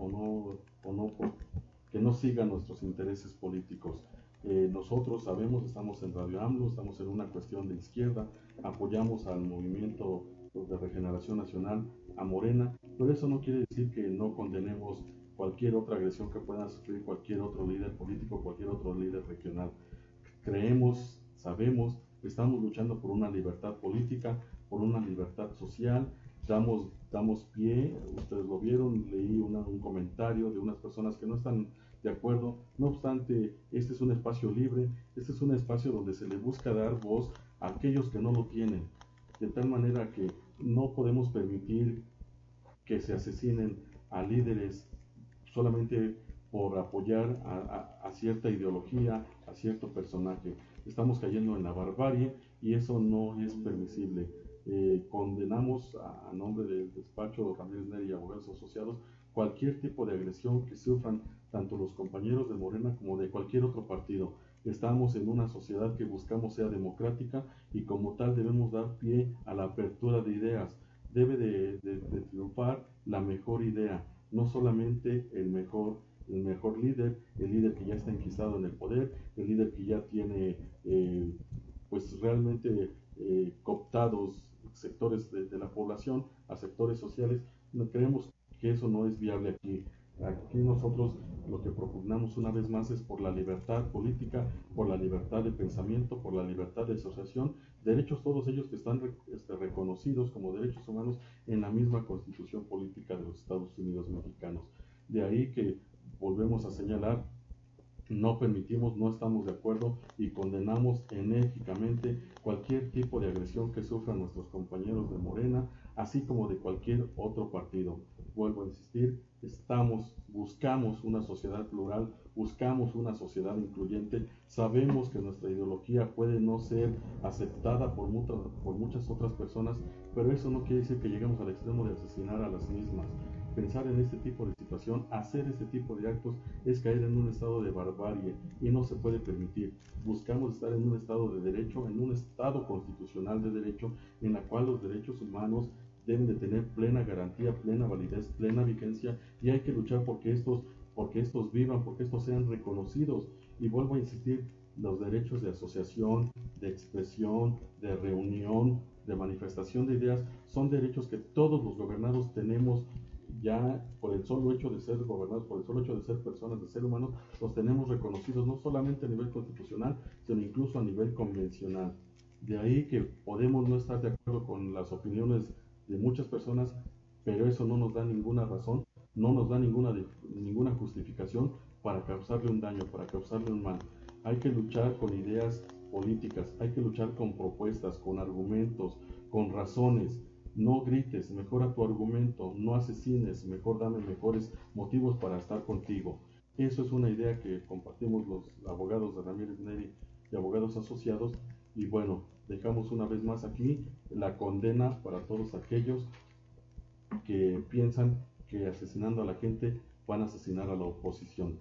que no siga nuestros intereses políticos. Nosotros sabemos, estamos en Radio AMLO, estamos en una cuestión de izquierda, apoyamos al movimiento de regeneración nacional, a Morena, pero eso no quiere decir que no condenemos cualquier otra agresión que pueda sufrir cualquier otro líder político, cualquier otro líder regional. Creemos, sabemos, estamos luchando por una libertad política, por una libertad social. Damos pie, ustedes lo vieron, leí un comentario de unas personas que no están de acuerdo. No obstante, este es un espacio libre, este es un espacio donde se le busca dar voz a aquellos que no lo tienen, de tal manera que no podemos permitir que se asesinen a líderes solamente por apoyar a cierta ideología, a cierto personaje. Estamos cayendo en la barbarie y eso no es permisible. Condenamos a nombre del despacho Ramírez Neri y Abogados Asociados cualquier tipo de agresión que sufran tanto los compañeros de Morena como de cualquier otro partido. Estamos en una sociedad que buscamos sea democrática y como tal debemos dar pie a la apertura de ideas. Debe de triunfar la mejor idea, no solamente el mejor líder, el líder que ya está enquistado en el poder, el líder que ya tiene pues realmente cooptados sectores de la población, a sectores sociales. No creemos que eso no es viable aquí. Aquí nosotros lo que propugnamos una vez más es por la libertad política, por la libertad de pensamiento, por la libertad de asociación, derechos todos ellos que están reconocidos como derechos humanos en la misma Constitución Política de los Estados Unidos Mexicanos. De ahí que volvemos a señalar, no permitimos, no estamos de acuerdo y condenamos enérgicamente cualquier tipo de agresión que sufran nuestros compañeros de Morena, así como de cualquier otro partido. Vuelvo a insistir, buscamos una sociedad plural, buscamos una sociedad incluyente, sabemos que nuestra ideología puede no ser aceptada por muchas otras personas, pero eso no quiere decir que lleguemos al extremo de asesinar a las mismas. Pensar en este tipo de situación, hacer este tipo de actos, es caer en un estado de barbarie y no se puede permitir. Buscamos estar en un estado de derecho, en un estado constitucional de derecho, en la cual los derechos humanos deben de tener plena garantía, plena validez, plena vigencia, y hay que luchar porque estos vivan, porque estos sean reconocidos. Y vuelvo a insistir, los derechos de asociación, de expresión, de reunión, de manifestación de ideas, son derechos que todos los gobernados tenemos ya por el solo hecho de ser gobernados, por el solo hecho de ser personas, de ser humanos, los tenemos reconocidos no solamente a nivel constitucional, sino incluso a nivel convencional. De ahí que podemos no estar de acuerdo con las opiniones de muchas personas, pero eso no nos da ninguna razón, no nos da ninguna justificación para causarle un daño, para causarle un mal. Hay que luchar con ideas políticas, hay que luchar con propuestas, con argumentos, con razones. No grites, mejora tu argumento, no asesines, mejor dame mejores motivos para estar contigo. Eso es una idea que compartimos los abogados de Ramírez Neri y abogados asociados. Y bueno, dejamos una vez más aquí la condena para todos aquellos que piensan que asesinando a la gente van a asesinar a la oposición.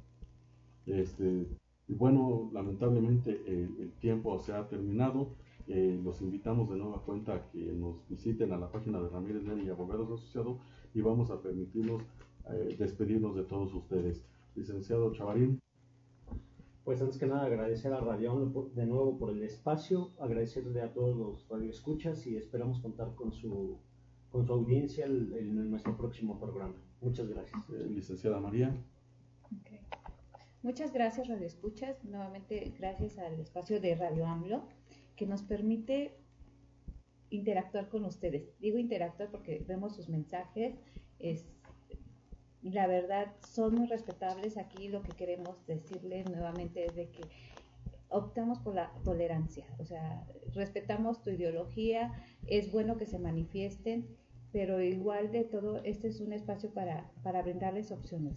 Y bueno, lamentablemente el tiempo se ha terminado. Los invitamos de nueva cuenta a que nos visiten a la página de Ramírez Neri y Abogados Asociados y vamos a permitirnos despedirnos de todos ustedes. Licenciado Chavarín. Pues antes que nada agradecer a Radio AMLO de nuevo por el espacio, agradecerle a todos los radioescuchas y esperamos contar con su audiencia en nuestro próximo programa. Muchas gracias. Licenciada María. Okay. Muchas gracias, Radio Escuchas. Nuevamente, gracias al espacio de Radio AMLO, que nos permite interactuar con ustedes. Digo interactuar porque vemos sus mensajes. La verdad, son muy respetables. Aquí lo que queremos decirles nuevamente es de que optamos por la tolerancia. O sea, respetamos tu ideología, es bueno que se manifiesten, pero igual de todo, este es un espacio para brindarles opciones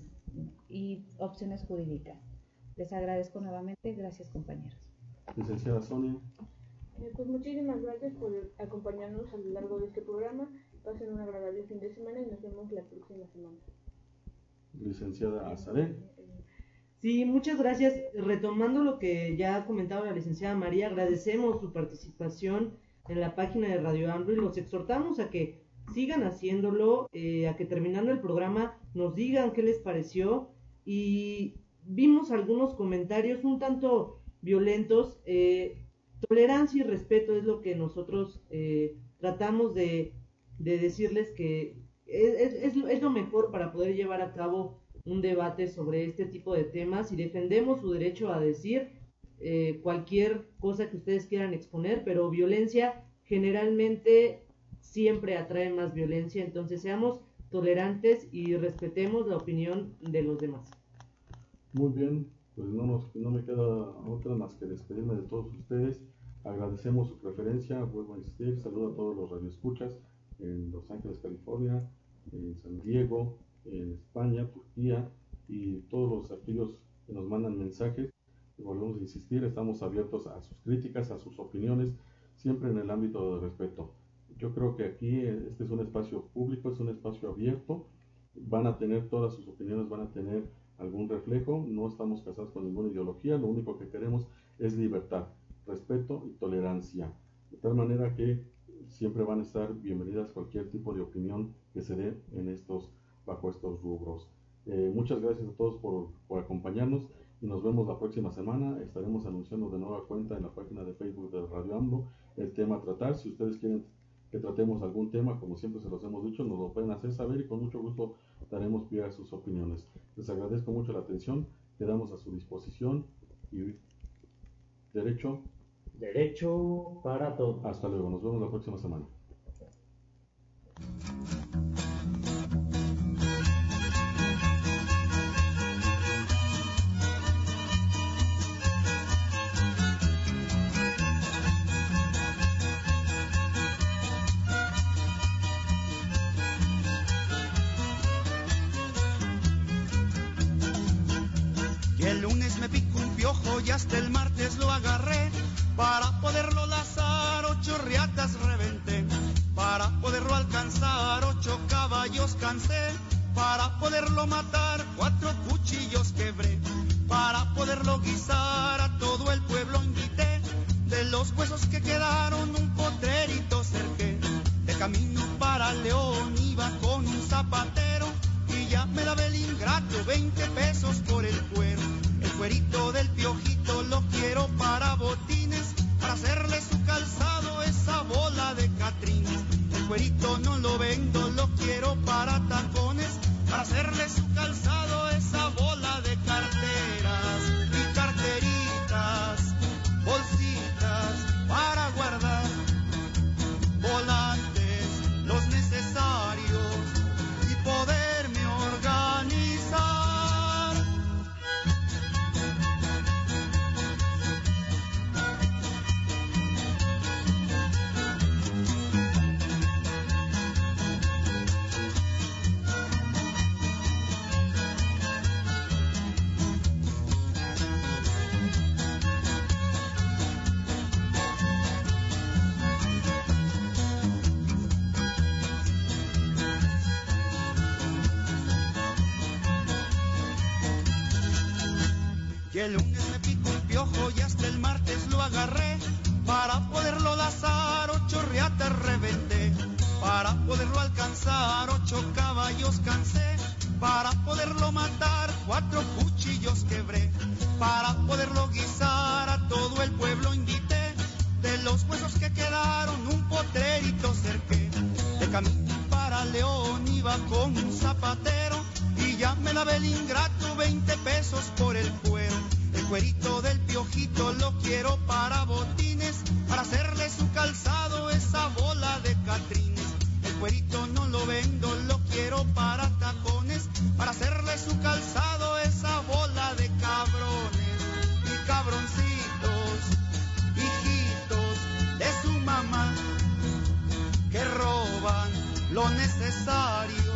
y opciones jurídicas. Les agradezco nuevamente. Gracias, compañeros. Licenciada Sonia. Pues muchísimas gracias por acompañarnos a lo largo de este programa. Pasen un agradable fin de semana y nos vemos la próxima semana. Licenciada Azaré. Sí, muchas gracias. Retomando lo que ya ha comentado la licenciada María, agradecemos su participación en la página de Radio AMLO y los exhortamos a que sigan haciéndolo, a que terminando el programa nos digan qué les pareció. Y vimos algunos comentarios un tanto violentos. Tolerancia y respeto es lo que nosotros tratamos de decirles que es lo mejor para poder llevar a cabo un debate sobre este tipo de temas, y defendemos su derecho a decir cualquier cosa que ustedes quieran exponer, pero violencia generalmente siempre atrae más violencia. Entonces seamos tolerantes y respetemos la opinión de los demás. Muy bien, pues no me queda otra más que despedirme de todos ustedes. Agradecemos su preferencia, vuelvo a insistir, saludo a todos los radioescuchas en Los Ángeles, California, en San Diego, en España, Turquía y todos aquellos que nos mandan mensajes. Volvemos a insistir, estamos abiertos a sus críticas, a sus opiniones, siempre en el ámbito de respeto. Yo creo que aquí este es un espacio público, es un espacio abierto, van a tener todas sus opiniones, van a tener algún reflejo, no estamos casados con ninguna ideología, lo único que queremos es libertad, respeto y tolerancia, de tal manera que siempre van a estar bienvenidas cualquier tipo de opinión que se dé bajo estos rubros. Muchas gracias a todos por acompañarnos y nos vemos la próxima semana. Estaremos anunciando de nueva cuenta en la página de Facebook de Radio AMLO el tema a tratar. Si ustedes quieren que tratemos algún tema, como siempre se los hemos dicho, nos lo pueden hacer saber y con mucho gusto daremos pie a sus opiniones. Les agradezco mucho la atención, quedamos a su disposición y derecho para todos. Hasta luego, nos vemos la próxima semana. Y hasta el martes lo agarré, para poderlo lazar 8 riatas reventé, para poderlo alcanzar 8 caballos cansé, para poderlo matar 4 cuchillos quebré, para poderlo guisar a todo el pueblo invité, de los huesos que quedaron un potrerito cerqué, de camino para León iba con un zapatero y ya me daba el ingrato 20 pesos por el cuero. El cuerito del Piojito lo quiero para botines, para hacerle su calzado esa bola de catrines. El cuerito no lo vendo, lo quiero para tacones. hacerle su calzado esa bola de carteras y carteritas, bolsitas para guardar, volantes, los necesarios y poderme organizar. Y el lunes me picó un piojo y hasta el martes lo agarré. Para poderlo lazar 8 riatas reventé. Para poderlo alcanzar 8 caballos cansé. Para poderlo matar 4 cuchillos quebré. Para poderlo guisar a todo el pueblo invité. De los huesos que quedaron un potrerito cerqué. De camino para León iba con un zapatero. Y ya me lavé el ingrato 20 pesos por el cuero. El cuerito del piojito lo quiero para botines, para hacerle su calzado esa bola de catrines. El cuerito no lo vendo, lo quiero para tacones, para hacerle su calzado esa bola de cabrones y cabroncitos, hijitos de su mamá, que roban lo necesario